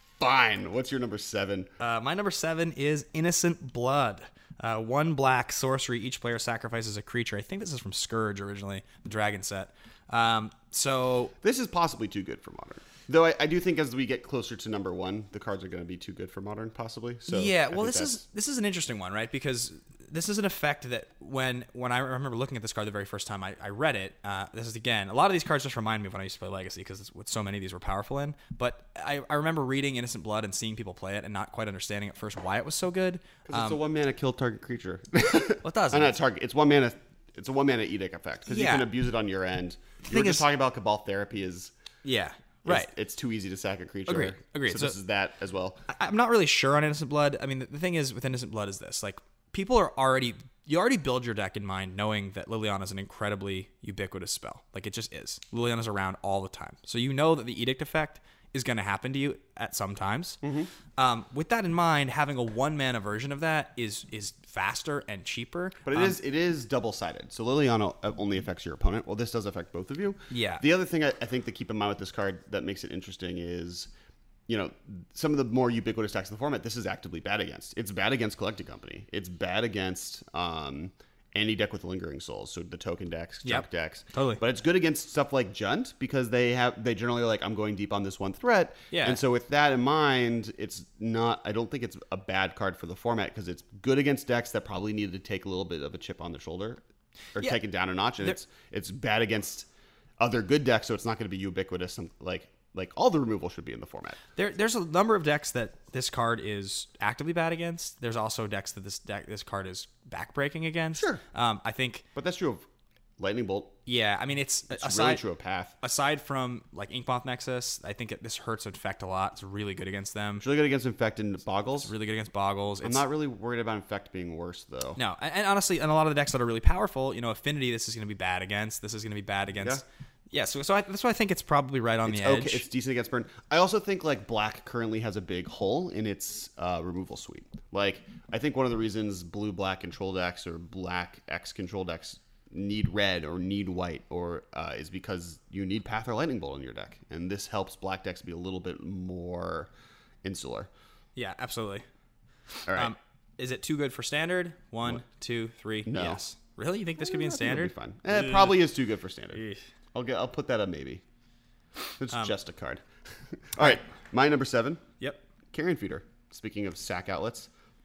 Fine. What's your number seven? Uh, my number seven is Innocent Blood. Uh, one black sorcery. Each player sacrifices a creature. I think this is from Scourge originally, the dragon set. Um, so This is possibly too good for Modern. Though I, I do think as we get closer to number one, the cards are going to be too good for Modern, possibly. So yeah, I well, think this that's- is this is an interesting one, right? Because this is an effect that when when I remember looking at this card the very first time I, I read it, uh, this is again a lot of these cards just remind me of when I used to play Legacy because with so many of these were powerful in. But I, I remember reading Innocent Blood and seeing people play it and not quite understanding at first why it was so good. 'Cause it's a one mana kill target creature. Well, it does. Uh, not target. It's one mana. It's a one mana edict effect because Yeah. you can abuse it on your end. You were thing just is- talking about Cabal Therapy is Yeah, is- right. It's too easy to sack a creature. Agreed, agreed. So, So- this is that as well. I- I'm not really sure on Innocent Blood. I mean, the, the thing is with Innocent Blood is this: like people are already you already build your deck in mind knowing that Liliana is an incredibly ubiquitous spell. Like it just is. Liliana's around all the time, so you know that the Edict effect is going to happen to you at some times. Mm-hmm. Um, with that in mind, having a one mana version of that is is faster and cheaper. But it Um, is it is double sided. So Liliana only affects your opponent. Well, this does affect both of you. Yeah. The other thing I, I think to keep in mind with this card that makes it interesting is, you know, some of the more ubiquitous decks in the format. This is actively bad against. It's bad against Collected Company. It's bad against um, any deck with Lingering Souls. So the token decks, junk Yep. decks. Totally. But it's good against stuff like Junt because they have they generally are like I'm going deep on this one threat. Yeah. And so with that in mind, it's not. I don't think it's a bad card for the format because it's good against decks that probably needed to take a little bit of a chip on their shoulder or Yeah. take it down a notch, and There- it's it's bad against other good decks, so it's not going to be ubiquitous. And like like all the removal should be in the format. There, there's a number of decks that this card is actively bad against. There's also decks that this deck, this card is backbreaking against. Sure. Um, I think, But that's true of Lightning Bolt. yeah. I mean, it's, It's aside really true of Path. aside from like Inkmoth Nexus. I think it, this hurts Infect a lot. It's really good against them. It's really good against Infect and Boggles. Really good against Boggles. I'm It's, not really worried about Infect being worse though. no, and, and honestly, and a lot of the decks that are really powerful, you know, Affinity. This is going to be bad against. This is going to be bad against. Yeah. so, so I, that's why I think it's probably right on It's the edge. okay. It's decent against burn. I also think like Black currently has a big hole in its uh, removal suite. Like I think one of the reasons Blue Black control decks or Black X control decks need red or need white or uh, is because you need Path or Lightning Bolt in your deck, and this helps Black decks be a little bit more insular. Yeah, absolutely. All right. Um, is it too good for standard? One, two, three. No. Yes. Really? You think this could be in I think it'll standard? be fine. Eh, it probably is too good for standard. Eesh. I'll get. I'll put that on maybe. It's Um, just a card. All right, my number seven, Yep. Carrion Feeder. Speaking of sack outlets,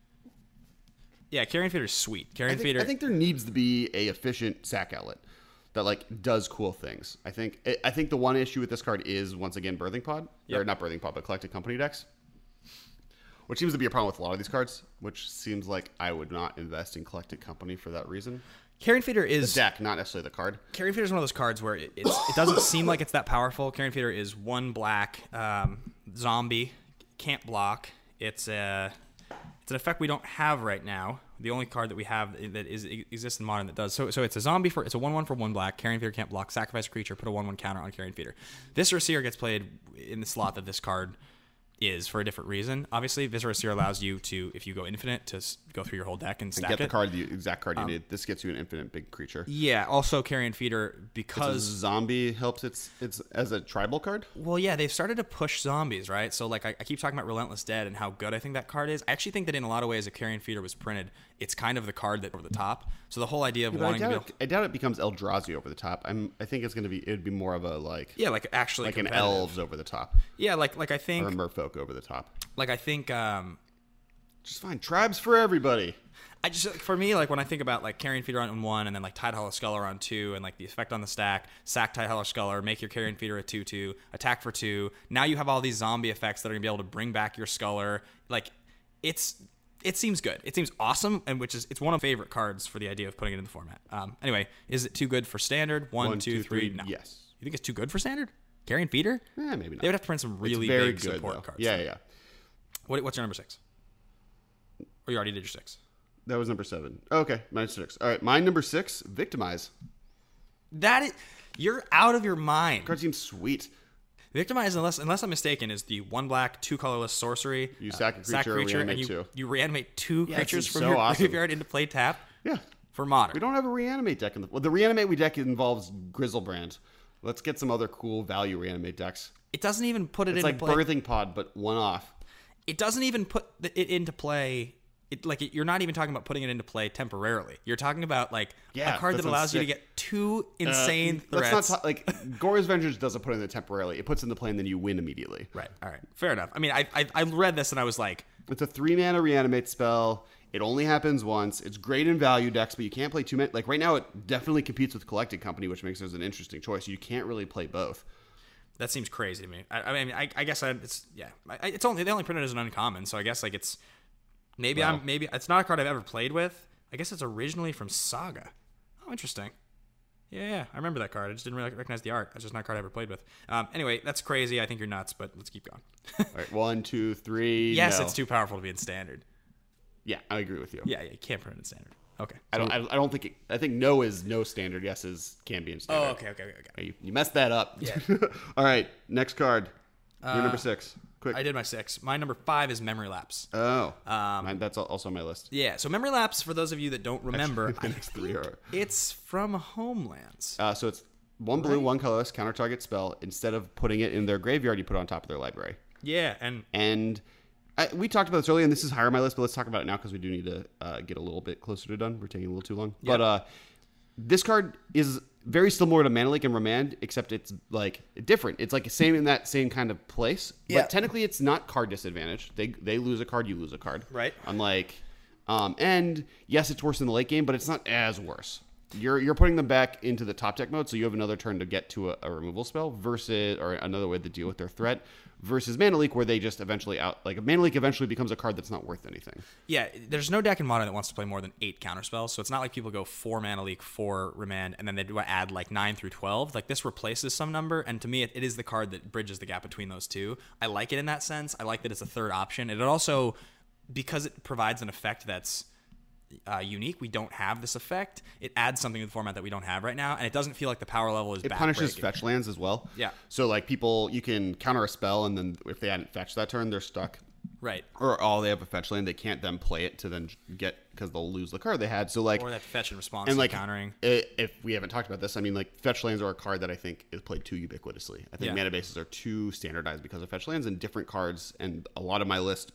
Yeah, Carrion Feeder is sweet. I Carrion think, Feeder. I think there needs to be a efficient sack outlet that like does cool things. I think. I- I think the one issue with this card is once again Birthing Pod or Yep. not Birthing Pod, but Collected Company decks, which seems to be a problem with a lot of these cards. Which seems like I would not invest in Collected Company for that reason. Carrion Feeder is Deck, not necessarily the card. Carrion Feeder is one of those cards where it, it's, it doesn't seem like it's that powerful. Carrion Feeder is one black um, zombie, can't block. It's a it's an effect we don't have right now. The only card that we have that is exists in Modern that does so. So it's a zombie for it's a one one for one black. Carrion Feeder can't block. Sacrifice a creature. Put a one one counter on Carrion Feeder. Viscera Seer gets played in the slot that this card is for a different reason. Obviously, Viscera Seer allows you to, if you go infinite, to s- go through your whole deck and And stack get the it. card, the exact card you need. This gets you an infinite big creature. Yeah. Also, Carrion Feeder Because because zombie helps its its as a tribal card. Well, yeah, they've started to push zombies, right? So, like, I, I keep talking about Relentless Dead and how good I think that card is. I actually think that in a lot of ways, if Carrion Feeder was printed, it's kind of the card that over the top. So the whole idea of But I wanting to doubt, be able, it, I doubt it becomes Eldrazi over the top. I'm I think it's gonna be it'd be more of a like yeah, like actually like an competitive. elves over the top Yeah, like like I or a think merfolk over the top. like I think um Just fine. Tribes for everybody. I just like, for me, like when I think about like Carrion Feeder on one and then like Tidehollow Sculler on two and like the effect on the stack, sack Tidehollow Sculler, make your Carrion Feeder a two two, attack for two. Now you have all these zombie effects that are gonna be able to bring back your Sculler. Like it's it seems good. It seems awesome, and which is it's one of my favorite cards for the idea of putting it in the format. Um, anyway, is it too good for standard? One, One, two, two, three. three, No. yes. You think it's too good for standard? Carrion Feeder? Eh, maybe not. They would have to print some really it's very big good, support though. cards. Yeah, yeah. What, what's your number six? Or you already did your six? That was number seven. Okay, mine six. All right, mine number six. Victimize. That is, you're out of your mind. Card seems sweet. Victimize, unless unless I'm mistaken, is the one black, two colorless sorcery. You sack a creature, and reanimate you, two. you reanimate two Yeah, it creatures seems from so your awesome. graveyard into play tap. Yeah. for Modern. We don't have a reanimate deck in the. Well, the reanimate we deck involves Grizzlebrand. Let's get some other cool value reanimate decks. It doesn't even put it It's into like play. Birthing Pod, but one off. It doesn't even put the, it into play. It, like it, you're not even talking about putting it into play temporarily. You're talking about like Yeah, a card that that sounds allows you to sick. get two insane Uh, threats. Let's not talk, like Gore's Vengeance doesn't put it in the temporarily. It puts it in the play and then you win immediately. Right. All right. Fair enough. I mean, I, I I read this and I was like, It's a three mana reanimate spell. It only happens once. It's great in value decks, but you can't play too many. Like right now, it definitely competes with Collected Company, which makes it an interesting choice. You can't really play both. that seems crazy to me. I, I mean, I, I guess I, it's yeah. I, it's only they only printed it as an uncommon, so I guess like it's maybe Wow. I'm maybe it's not a card I've ever played with. I guess it's originally from Saga. Oh, interesting. Yeah, yeah, I remember that card. I just didn't really recognize the art. That's just not a card I ever played with. Um, anyway, that's crazy. I think you're nuts, but let's keep going. All right, one, two, three. Yes, no. it's too powerful to be in standard. Yeah, I agree with you. Yeah, yeah, you can't print it in standard. Okay. I don't. I, I don't think. It, I think no is no standard. Yes is can be in standard. Oh, okay, okay, okay. okay. You, you messed that up. Yeah. All right, next card. Your number six. Quick. I did my six. My number five is Memory Lapse. Oh, Um, mine, that's al- also on my list. Yeah, so Memory Lapse, for those of you that don't remember, the next three are. it's from Homelands. Uh, so it's one blue, one colorless, counter target spell. Instead of putting it in their graveyard, you put it on top of their library. Yeah, and And I, we talked about this earlier, and this is higher on my list, but let's talk about it now because we do need to uh, get a little bit closer to done. We're taking a little too long. But uh, this card is very similar to Mana Leak and Remand, except it's like different. It's like same in that same kind of place. Yeah. But technically, it's not card disadvantage. They they lose a card, you lose a card. Right. Unlike, um, and yes, it's worse in the late game, but it's not as worse. You're you're putting them back into the top deck mode, so you have another turn to get to a, a removal spell versus, or another way to deal with their threat, versus Mana Leak, where they just eventually out like Mana Leak eventually becomes a card that's not worth anything. yeah, there's no deck in Modern that wants to play more than eight counterspells, so it's not like people go four Mana Leak, four Remand, and then they do add like nine through twelve. Like this replaces some number, and to me, it, it is the card that bridges the gap between those two. I like it in that sense. I like that it's a third option, and it also, because it provides an effect that's Uh, unique. We don't have this effect. It adds something to the format that we don't have right now, and it doesn't feel like the power level is. It punishes backbreaking. fetch lands as well. Yeah. So like people, you can counter a spell, and then if they hadn't fetched that turn, they're stuck. Right. Or all they have a fetch land, they can't then play it to then get because they'll lose the card they had. So like, Or that fetch in response and to like countering. i- if we haven't talked about this, I mean like fetch lands are a card that I think is played too ubiquitously. I think Yeah. mana bases are too standardized because of fetch lands and different cards, and a lot of my list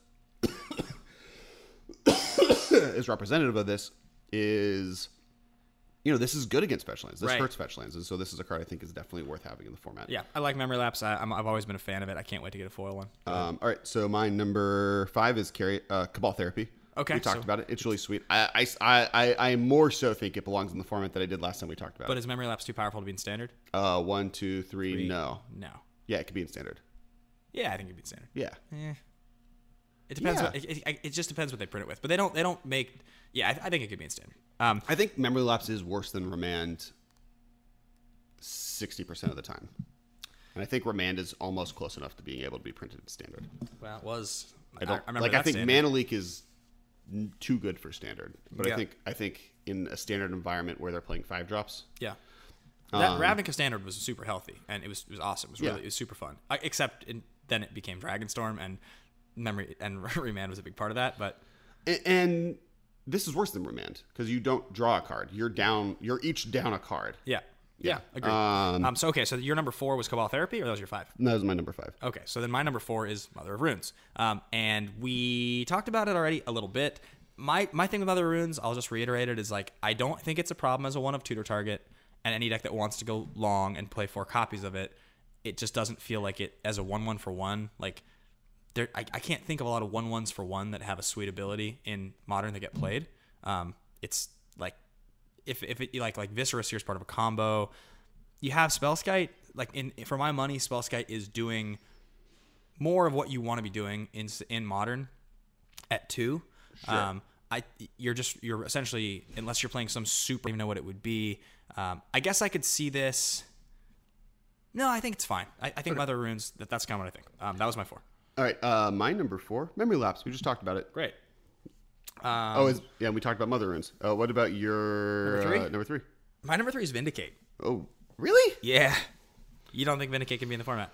is representative of this. Is you know this is good against fetch lands. This Right. hurts fetch lands, and so this is a card I think is definitely worth having in the format. Yeah, I like Memory Lapse. I, I'm, I've always been a fan of it. I can't wait to get a foil one. Um, all right, so my number five is carry, uh, Cabal Therapy. Okay, we talked so- about it. It's really sweet. I, I, I, I, I more so think it belongs in the format that I did last time we talked about But it. is Memory Lapse too powerful to be in standard? Uh, one, two, three, Three. no. No. Yeah, it could be in standard. Yeah, I think it'd be in standard. Yeah. Eh. It depends. Yeah. What, it, it, it just depends what they print it with. But they don't. They don't make. Yeah, I, I think it could be in standard. Um, I think Memory Lapse is worse than Remand sixty percent of the time. And I think Remand is almost close enough to being able to be printed in standard. well, it was. I don't remember like. I that think standard. Mana Leak is n- too good for standard, but Yeah. I think I think in a standard environment where they're playing five drops, Yeah. That Um, Ravnica standard was super healthy, and it was it was awesome. It was really Yeah. it was super fun. I, except in, then it became Dragonstorm, and memory and Remand was a big part of that. But A- and this is worse than Remand because you don't draw a card. You're down. You're each down a card. yeah, yeah, agreed. Um, Um, so okay, so your number four was Cabal Therapy, or that was your five? And that was my number five. Okay, so then my number four is Mother of Runes, um, and we talked about it already a little bit. My my thing with Mother of Runes, I'll just reiterate it, is like I don't think it's a problem as a one of tutor target, and any deck that wants to go long and play four copies of it, it just doesn't feel like it as a one one for one. Like there, I, I can't think of a lot of one ones for one that have a sweet ability in Modern that get played. Um, it's like if if it like like Viscerous here is part of a combo. You have Spellskite, like in for my money, Spellskite is doing more of what you want to be doing in in Modern at two. Sure. Um, I you're just you're essentially, unless you're playing some super, I don't even know what it would be. Um, I guess I could see this. No, I think it's fine. I, I think Mother of Runes. That, that's kind of what I think. Um, that was my four. All right, uh, my number four, Memory Lapse. We just talked about it. Great. Um, oh, is, yeah, we talked about Mother Runes. Uh, what about your Number three? Uh, number three? my number three is Vindicate. Oh, really? Yeah. You don't think Vindicate can be in the format?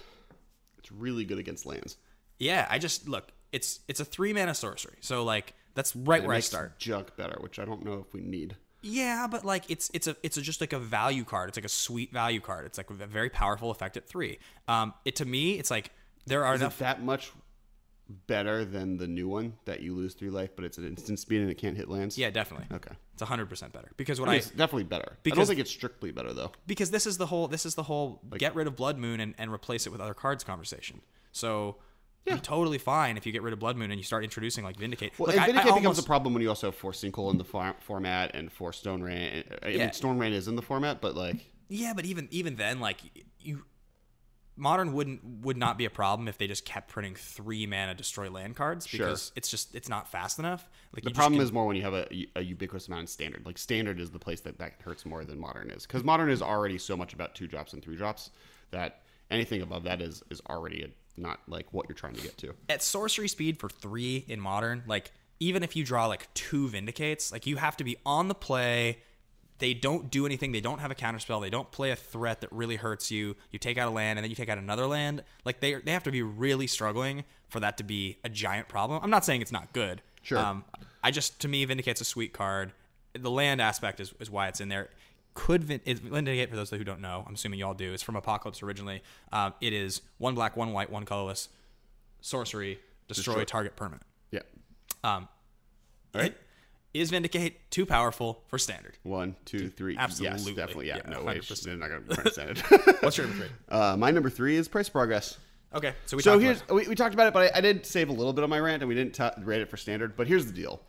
It's really good against lands. Yeah, I just look. It's it's a three mana sorcery. So like That's right And it where I makes start. junk better, which I don't know if we need. Yeah, but like it's it's a it's a, just like a value card. It's like a sweet value card. It's like a very powerful effect at three. Um, it to me, it's like there are Is enough. it that much better than the new one that you lose three life, but it's an instant speed and it can't hit lands? Yeah, definitely. Okay. It's one hundred percent better because what I mean, I it's definitely better. I because- don't think it's strictly better though. because this is the whole this is the whole get rid of Blood Moon and, and replace it with other cards conversation. So I'm totally fine if you get rid of Blood Moon and you start introducing like Vindicate. Well, Look, and I- I Vindicate becomes almost- a problem when you also have Force Sinkhole in the far- format and Force Stone Rain. I Yeah. mean, Stone Rain is in the format, but like, Yeah, but even even then, like you, Modern wouldn't would not be a problem if they just kept printing three mana destroy land cards because Sure. it's just it's not fast enough. Like the you just problem can- is more when you have a, a ubiquitous amount in Standard. Like, Standard is the place that that hurts more than Modern is. Because Modern is already so much about two drops and three drops that anything above that is, is already a, not like what you're trying to get to. at sorcery speed for three in Modern. Like even if you draw like two Vindicates, like you have to be on the play. They don't do anything. They don't have a counterspell. They don't play a threat that really hurts you. You take out a land and then you take out another land. Like they they have to be really struggling for that to be a giant problem. I'm not saying it's not good. Sure. Um, I just to me Vindicate's a sweet card. The land aspect is, is why it's in there. Could Vin- is Vindicate, for those who don't know, I'm assuming y'all do, is from Apocalypse originally. Um, it is one black, one white, one colorless, sorcery, destroy, Destroy. target permanent. Yeah. Um, All right. it- Is Vindicate too powerful for Standard? One, two, three. Absolutely. Yes, definitely. Yeah. Yeah, no one way. hundred percent. They're not going to print Standard. What's your number three? Uh, my number three is Price of Progress. Okay, so we so talked here's about it. we, we talked about it, but I, I did save a little bit on my rant, and we didn't t- rate it for Standard. But here's the deal: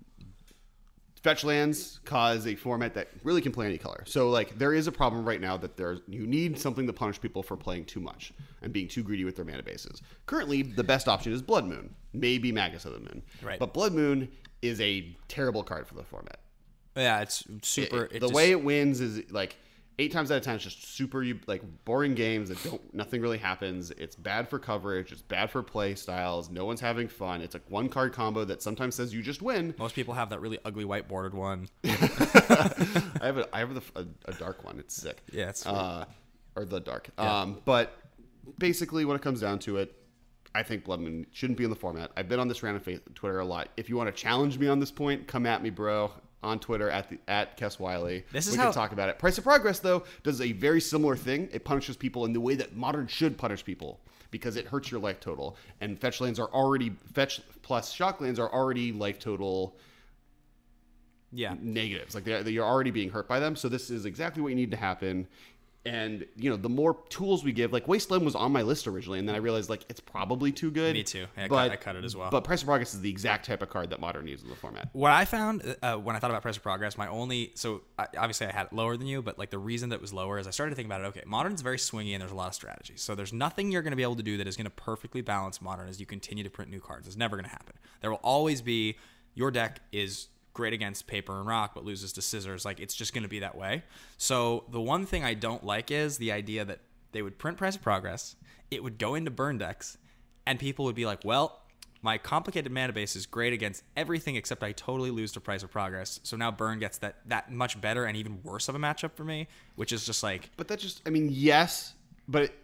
fetch lands cause a format that really can play any color. So like there is a problem right now that there's you need something to punish people for playing too much and being too greedy with their mana bases. Currently, the best option is Blood Moon, maybe Magus of the Moon. Right. But Blood Moon is a terrible card for the format. Yeah, it's super. It- it the just- way it wins is like eight times out of ten, it's just super like boring games that don't nothing really happens. It's bad for coverage. It's bad for play styles. No one's having fun. It's a one card combo that sometimes says you just win. most people have that really ugly white bordered one. I have a I have a, a dark one. It's sick. Yeah, it's sweet. uh, or the dark. Yeah. Um, but basically, when it comes down to it, I think Blood Moon shouldn't be in the format. I've been on this rant on Fa- Twitter a lot. If you want to challenge me on this point, come at me, bro. On Twitter at the at Kess Wiley. This is we how- can talk about it. Price of Progress though does a very similar thing. It punishes people in the way that Modern should punish people because it hurts your life total. And fetch lands are already fetch plus shock lands are already life total Yeah, negatives. Like they're, you're already being hurt by them. So this is exactly what you need to happen. And you know, the more tools we give, like Wasteland was on my list originally, and then I realized like it's probably too good. Me too. Yeah, I but, cut- I cut it as well. But Price of Progress is the exact type of card that Modern needs in the format. what I found uh, when I thought about Price of Progress, my only so I, obviously I had it lower than you, but like the reason that it was lower is I started to think about it. Okay, Modern's very swingy and there's a lot of strategy, so there's nothing you're going to be able to do that is going to perfectly balance Modern as you continue to print new cards. It's never going to happen. There will always be your deck is great against paper and rock but loses to scissors. Like it's just going to be that way. So the one thing I don't like is the idea that they would print Price of Progress, it would go into burn decks, and people would be like, well, my complicated mana base is great against everything except I totally lose to Price of Progress. So now burn gets that that much better and even worse of a matchup for me, which is just like, But that just, I mean, yes, but it,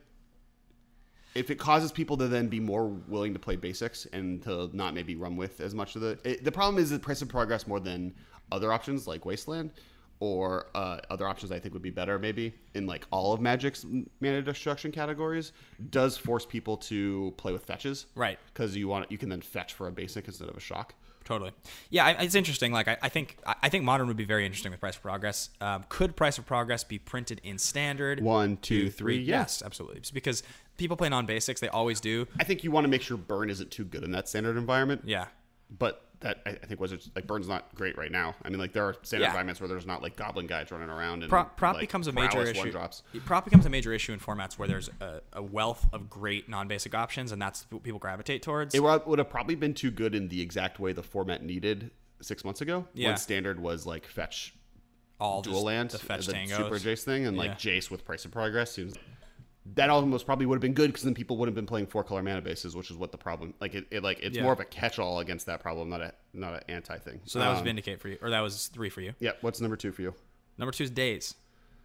if it causes people to then be more willing to play basics and to not maybe run with as much of the, it, the problem is the Price of Progress more than other options like Wasteland or uh, other options I think would be better maybe in like all of Magic's mana destruction categories does force people to play with fetches, Right. Because you want you can then fetch for a basic instead of a shock. totally. Yeah, I, it's interesting. Like I, I think I, I think Modern would be very interesting with Price of Progress. Um, could Price of Progress be printed in Standard? One, two, three, Yes, absolutely. It's because people play non-basics, they always do. I think you want to make sure burn isn't too good in that standard environment. Yeah. But that I I think was like Burn's not great right now. I mean, like there are standard Yeah. environments where there's not like goblin guys running around and Prop, prop like, becomes a major prowess issue. One drops. Prop becomes a major issue in formats where there's a, a wealth of great non-basic options, and that's what people gravitate towards. It wa- would have probably been too good in the exact way the format needed six months ago. Yeah. When standard was like fetch All dual just land, the fetch the tangos. super Jace thing, and like Yeah. Jace with Price of Progress seems. That almost probably would have been good because then people wouldn't have been playing four color mana bases, which is what the problem. Like it, it like it's Yeah. more of a catch all against that problem, not a not an anti thing. So that was Um, Vindicate for you, or that was three for you. Yeah. What's number two for you? Number two is Days.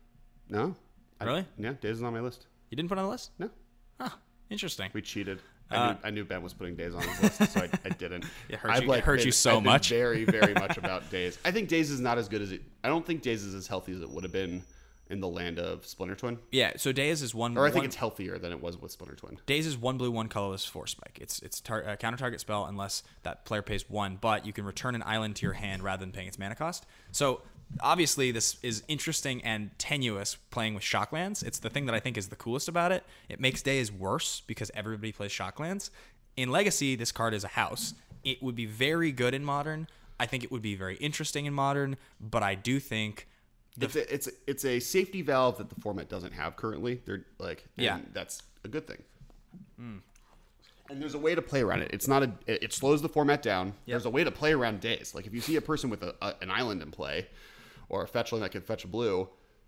No. I- Really? yeah. Days is on my list. You didn't put it on the list? No. Huh. Interesting. We cheated. I, Uh, knew, I knew Ben was putting Days on his list, so I, I didn't. It hurt I've, you- it hurt been- you so I've been much. very, very much about Days. I think Days is not as good as it. I don't think Days is as healthy as it would have been in the land of Splinter Twin. Yeah, so Days is one. Or I think one, it's healthier than it was with Splinter Twin. Days is one blue, one colorless, force spike. It's it's tar- a counter target spell unless that player pays one, but you can return an island to your hand rather than paying its mana cost. So obviously this is interesting and tenuous playing with shocklands. It's the thing that I think is the coolest about it. It makes Days worse because everybody plays shocklands. In Legacy, this card is a house. It would be very good in Modern. I think it would be very interesting in Modern, but I do think It's a, it's a, it's a safety valve that the format doesn't have currently. They're like, and Yeah. that's a good thing. And there's a way to play around it. It's not a. It it slows the format down. There's a way to play around Days. Like if you see a person with a, a, an island in play, or a fetchling that can fetch a blue,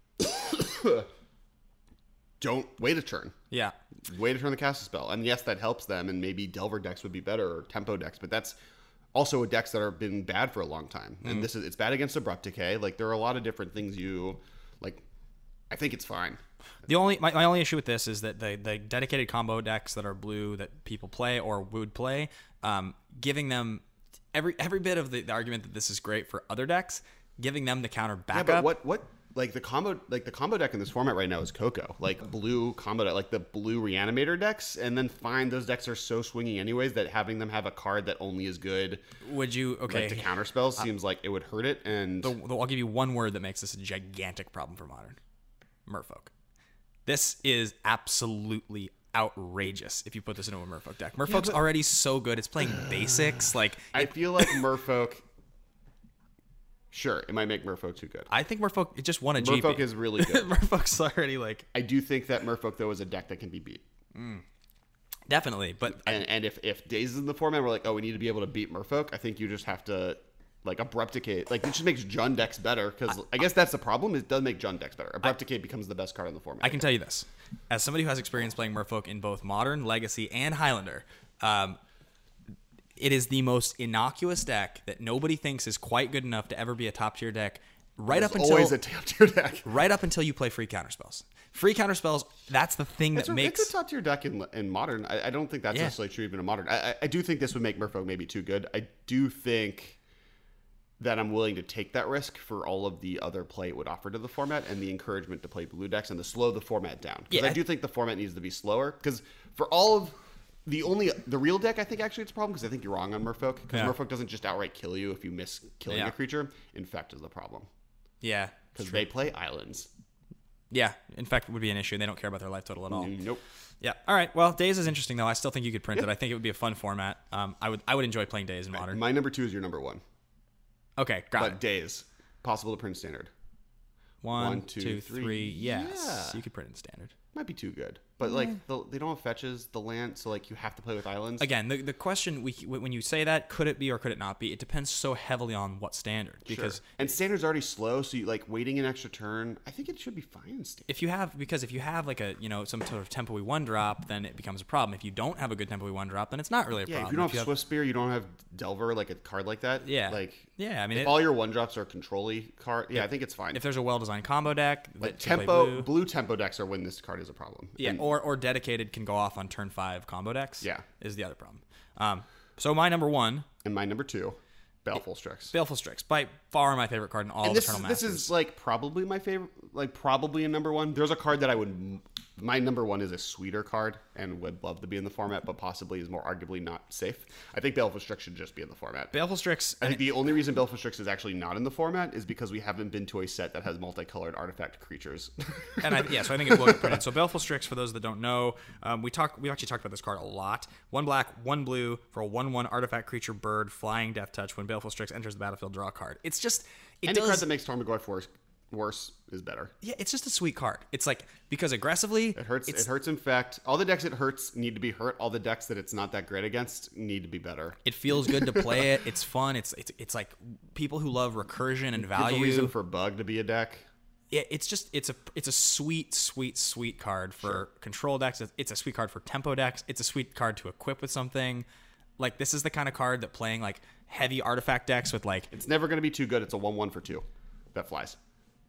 don't wait a turn. yeah. Wait to turn the cast spell. And yes, that helps them. And maybe Delver decks would be better, or Tempo decks. But that's also decks that have been bad for a long time. And this is it's bad against Abrupt Decay. Like there are a lot of different things you like. I think it's fine. The only my, my only issue with this is that the the dedicated combo decks that are blue that people play or would play, um, giving them every every bit of the, the argument that this is great for other decks, giving them the counter Yeah, backup. but what what like the combo like the combo deck in this format right now is Coco, like blue combo deck, like the blue reanimator decks, and then fine those decks are so swingy anyways that having them have a card that only is good Would you okay? like to counter spells seems like it would hurt it. And the, the, I'll give you one word that makes this a gigantic problem for Modern: Merfolk. This is absolutely outrageous if you put this into a Merfolk deck. Merfolk's but- already so good; it's playing basics. Like I feel like Merfolk. Sure, it might make Merfolk too good. I think Merfolk it just won a G P. Merfolk is really good. Merfolk's already like I do think that Merfolk though is a deck that can be beat. definitely, but And and if if Days is in the format, we're like, oh, we need to be able to beat Merfolk. I think you just have to like Abrupt Decay. Like it just makes Jund decks better because I, guess that's the problem. It does make Jund decks better. Abrupt Decay becomes the best card in the format. I can tell you this, as somebody who has experience playing Merfolk in both Modern, Legacy, and Highlander, um, it is the most innocuous deck that nobody thinks is quite good enough to ever be a top tier deck. Right It's up until always a top tier deck. right up until you play free counterspells. Free counterspells. That's the thing It's that a, makes. it's a top tier deck in in Modern. I, I don't think that's Yeah. necessarily true even in Modern. I, I, I do think this would make Merfolk maybe too good. I do think that I'm willing to take that risk for all of the other play it would offer to the format and the encouragement to play blue decks and to slow the format down. Because Yeah. I do think the format needs to be slower. Because for all of the only the real deck, I think actually it's a problem because I think you're wrong on Merfolk. Because Yeah. Merfolk doesn't just outright kill you if you miss killing Yeah. a creature. Infect is the problem yeah. because they play islands. Yeah. In fact, it would be an issue. They don't care about their life total at all. Nope. Yeah. All right. Well, Days is interesting though. I still think you could print it. I think it would be a fun format. Um, I would I would enjoy playing Days in Modern. My number two is your number one. Okay. Got But it. Days possible to print standard. One, one, two, two, three. three. Yes. Yeah. You could print it in standard. Might be too good, but like the, they don't have fetches, the land, so like you have to play with islands. Again, the, the question we when you say that, could it be or could it not be? It depends so heavily on what standard. Sure. Because and standard's already slow, so you like waiting an extra turn. I think it should be fine in standard. if you have because if you have like a you know some sort of tempo one drop, then it becomes a problem. If you don't have a good tempo one drop, then it's not really a Yeah, problem. if you don't have Swift Spear, you don't have Delver, like a card like that. Yeah. like Yeah, I mean, if it- all your one drops are control-y card, yeah, I think it's fine. if there's a well designed combo deck, like that can play tempo blue, blue. tempo decks are when this card is a problem. yeah, And or or dedicated can go off on turn five combo decks. Yeah. is the other problem. Um, so my number one, and my number two, Baleful Strix. Baleful Strix, by far my favorite card in all And of this, Eternal this Masters. is like probably my favorite, like probably a number one. There's a card that I would, my number one is a sweeter card and would love to be in the format, but possibly is more arguably not safe. I think Baleful Strix should just be in the format. Baleful Strix. I think the only reason Baleful Strix is actually not in the format is because we haven't been to a set that has multicolored artifact creatures. and I, yeah, so I think it will get printed. So Baleful Strix, for those that don't know, um, we talk we actually talked about this card a lot. One black, one blue for a one one artifact creature bird flying death touch. When Baleful Strix enters the battlefield, draw a card. It's just it Any does. card that makes Tormagor worse, worse is better. yeah, it's just a sweet card. It's like because aggressively It hurts. It's, It hurts. In fact, all the decks it hurts need to be hurt. All the decks that it's not that great against need to be better. It feels good to play it. It's fun. It's it's it's like people who love recursion and Gives a value. reason for Bug to be a deck. it, it's just it's a it's a sweet sweet sweet card for control decks. It's, it's a sweet card for tempo decks. It's a sweet card to equip with something. Like this is the kind of card that playing like heavy artifact decks with like It's never going to be too good. It's a one-one for two that flies.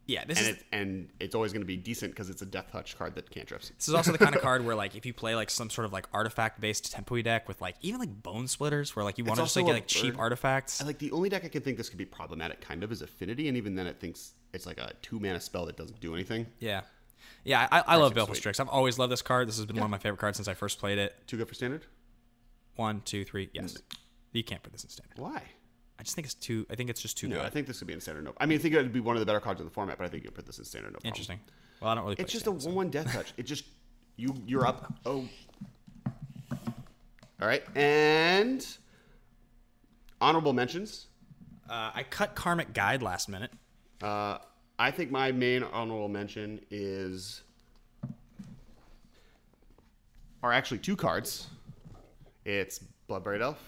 Yeah, this and is it, and it's always going to be decent because it's a Death Touch card that cantrips. this is also the kind of card where like if you play like some sort of like artifact based tempo deck with like even like Bone Splitters, where like you want to just like also get a like cheap bird. artifacts. I like the only deck I can think this could be problematic kind of is Affinity, and even then it thinks it's like a two mana spell that doesn't do anything. Yeah, yeah, I, I love are Baleful sweet. Strix. I've always loved this card. This has been one of my favorite cards since I first played it. Too good for standard? One, two, three. Yes, you can't put this in standard. Why? I just think it's too. I think it's just too No, good. I think this could be in standard. No, I mean I think it would be one of the better cards in the format, but I think you put this in standard. No problem. Interesting. Well, I don't really. Play It's just a standard, so- one-one Death Touch. It just you you're up. Oh, all right. And honorable mentions. Uh, I cut Karmic Guide last minute. Uh, I think my main honorable mention is are actually two cards. It's Bloodbraid Elf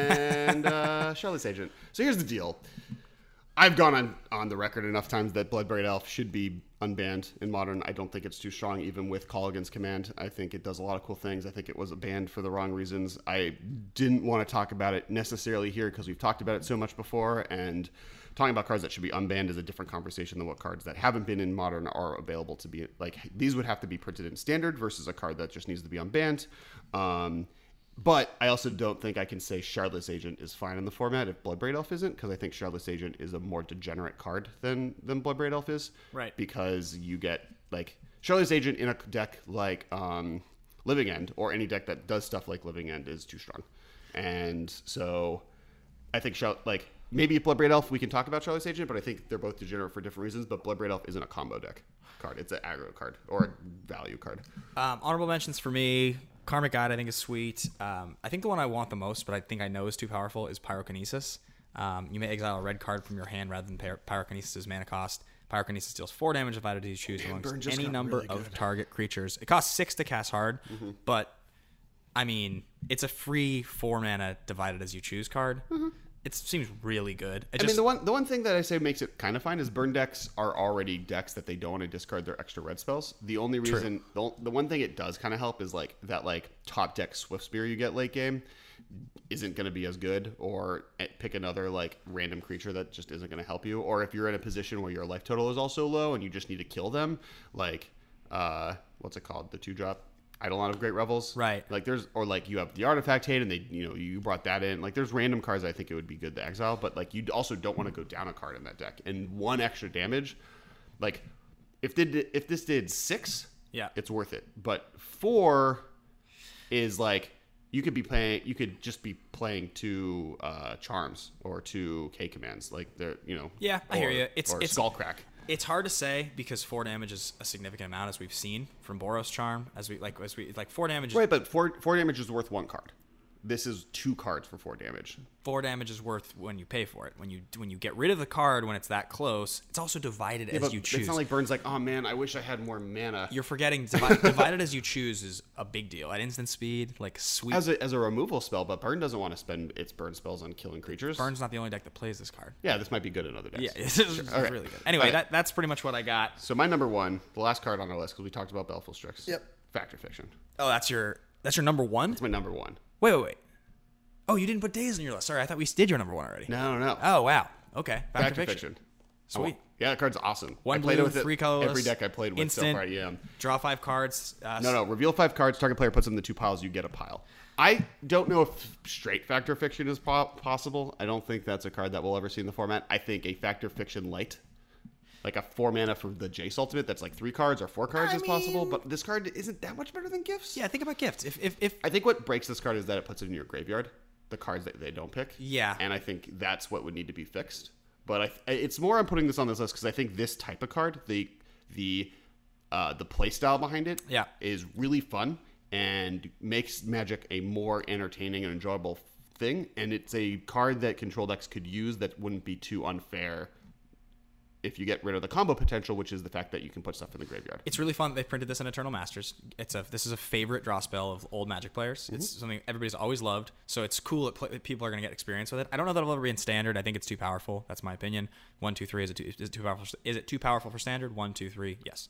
and uh, Charlotte's Agent. So here's the deal. I've gone on, on the record enough times that Bloodbraid Elf should be unbanned in Modern. I don't think it's too strong, even with Colligan's command. I think it does a lot of cool things. I think it was banned for the wrong reasons. I didn't want to talk about it necessarily here because we've talked about it so much before, and talking about cards that should be unbanned is a different conversation than what cards that haven't been in Modern are available to be. Like, these would have to be printed in Standard versus a card that just needs to be unbanned. Um, But I also don't think I can say Shardless Agent is fine in the format if Bloodbraid Elf isn't, because I think Shardless Agent is a more degenerate card than than Bloodbraid Elf is. Right. Because you get like Shardless Agent in a deck like um, Living End, or any deck that does stuff like Living End, is too strong. And so I think Shard- like maybe Bloodbraid Elf we can talk about Shardless Agent, but I think they're both degenerate for different reasons. But Bloodbraid Elf isn't a combo deck card; it's an aggro card or a value card. Um, honorable mentions for me. Karmic Guide, I think, is sweet. Um, I think the one I want the most, but I think I know is too powerful, is Pyrokinesis. Um, you may exile a red card from your hand rather than Pyro- Pyrokinesis' mana cost. Pyrokinesis deals four damage if either you choose Burn amongst just any got number really of good. target creatures. It costs six to cast hard, Mm-hmm. but I mean, it's a free four mana divided as you choose card. It seems really good. It I just, mean, the one the one thing that I say makes it kind of fine is burn decks are already decks that they don't want to discard their extra red spells. The only reason, the, the one thing it does kind of help is like that like top deck Swift Spear you get late game isn't going to be as good, or pick another like random creature that just isn't going to help you. Or if you're in a position where your life total is also low and you just need to kill them, like uh, what's it called, the two drop Eidolon of Great Revels, Right. Like there's, or like you have the Artifact Hate, and they, you know, you brought that in. Like there's random cards I think it would be good to exile, but like you also don't want to go down a card in that deck. And one extra damage, like if did if this did six, Yeah. it's worth it. But four is like you could be playing, you could just be playing two uh, charms or two K commands, like they're, you know, Yeah, I hear or- you. It's- or it's- Skullcrack. It's hard to say because four damage is a significant amount, as we've seen from Boros Charm. As we like, as we like, four damage. Is, Right, but four four damage is worth one card. This is two cards for four damage. Four damage is worth when you pay for it. When you when you get rid of the card when it's that close, it's also divided Yeah, as but you choose. it's not like Burns like, oh man, I wish I had more mana. You're forgetting divi- divided as you choose is a big deal. At instant speed, like sweet. As a, as a removal spell, but Burn doesn't want to spend its burn spells on killing creatures. Burn's not the only deck that plays this card. Yeah, this might be good in other decks. Yeah, this is Okay. really good. Anyway, Okay. that, that's pretty much what I got. So my number one, the last card on our list, because we talked about Baleful Strix. Yep. Factor Fiction. Oh, that's your that's your number one. It's my number one. Wait, wait, wait. Oh, you didn't put Days on your list. Sorry, I thought we did your number one already. No, no, no. Oh wow. Okay. Back Factor to Fiction. fiction. Sweet. Oh, yeah, that card's awesome. One I played blue, it with it three colorless. every deck I played with instant, so far. Yeah. Draw five cards. Uh, No, no. Reveal five cards. Target player puts them in the two piles. You get a pile. I don't know if straight Factor Fiction is po- possible. I don't think that's a card that we'll ever see in the format. I think a Factor Fiction light, like a four mana for the Jace Ultimate, that's like three cards or four cards I is possible. mean- But this card isn't that much better than Gifts. Yeah, think about gifts. If if if I think what breaks this card is that it puts it in your graveyard, the cards that they don't pick. Yeah. And I think that's what would need to be fixed. But I, it's more I'm putting this on this list because I think this type of card, the the uh, the play style behind it, Yeah. is really fun and makes Magic a more entertaining and enjoyable thing. And it's a card that control decks could use that wouldn't be too unfair if you get rid of the combo potential, which is the fact that you can put stuff in the graveyard. It's really fun that they printed this in Eternal Masters. It's a this is a favorite draw spell of old Magic players. It's something everybody's always loved. So it's cool that play, people are going to get experience with it. I don't know that it'll ever be in Standard. I think it's too powerful. That's my opinion. One, two, three. Is it too, is it too powerful? Is it too powerful for Standard? One, two, three. Yes,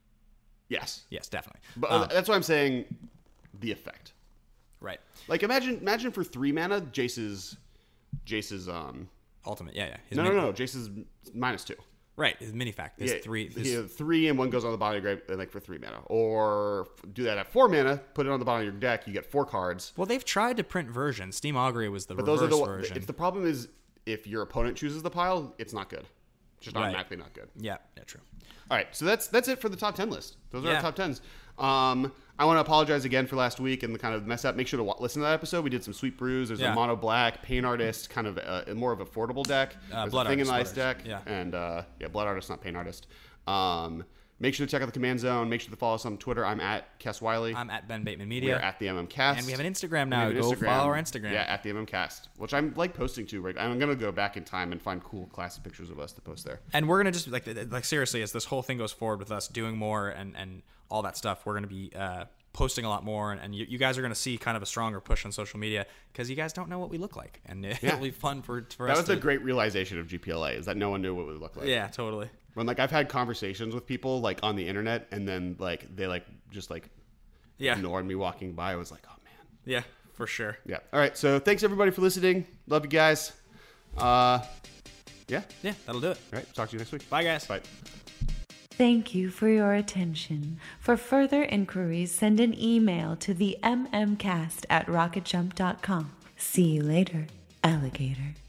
Yes. yes, definitely. But Um, that's why I'm saying the effect. right. Like imagine imagine for three mana, Jace's Jace's um Ultimate. Yeah, yeah. His no no main- no Jace's minus two. Right, it's mini fact. There's Yeah, three. There's, you know, three and one goes on the bottom of your grave, like for three mana. Or f- do that at four mana, put it on the bottom of your deck. You get four cards. well, they've tried to print versions. Steam Augury was the But reverse those are the version. If the problem is if your opponent chooses the pile, it's not good. It's just Right. automatically not good. yeah, yeah, true. All right, so that's that's it for the top ten list. Those are Yeah. our top tens. Um, I want to apologize again for last week and the kind of mess up. Make sure to wa- listen to that episode. We did some Sweet Brews. There's Yeah. a Mono Black, Pain Artist, kind of a, a more of affordable deck. Uh, There's Blood a Thing in Artist, the Ice Blood deck. Artist, yeah. And uh, yeah, Blood Artist, not Pain Artist. Um, make sure to check out the Command Zone. Make sure to follow us on Twitter. I'm at Kess Wiley. I'm at Ben Bateman We Media. are at the M M Cast. And we have an Instagram We now. have an Go follow our Instagram. Yeah, at the M M Cast, which I'm like posting to. Right, I'm gonna go back in time and find cool classic pictures of us to post there. And we're gonna just like like seriously, as this whole thing goes forward with us doing more and and all that stuff, we're gonna be uh, posting a lot more, and, and you, you guys are gonna see kind of a stronger push on social media because you guys don't know what we look like, and it'll be fun for for That us. was to, the great realization of G P L A is that no one knew what we looked like. Yeah, totally. When like I've had conversations with people like on the internet and then like they like just like Yeah, ignored me walking by. I was like, oh man. yeah, for sure. Yeah. All right. So thanks everybody for listening. Love you guys. Uh, yeah. Yeah, that'll do it. All right. Talk to you next week. Bye, guys. Bye. Thank you for your attention. For further inquiries, send an email to the mmcast at rocketjump dot com. See you later, alligator.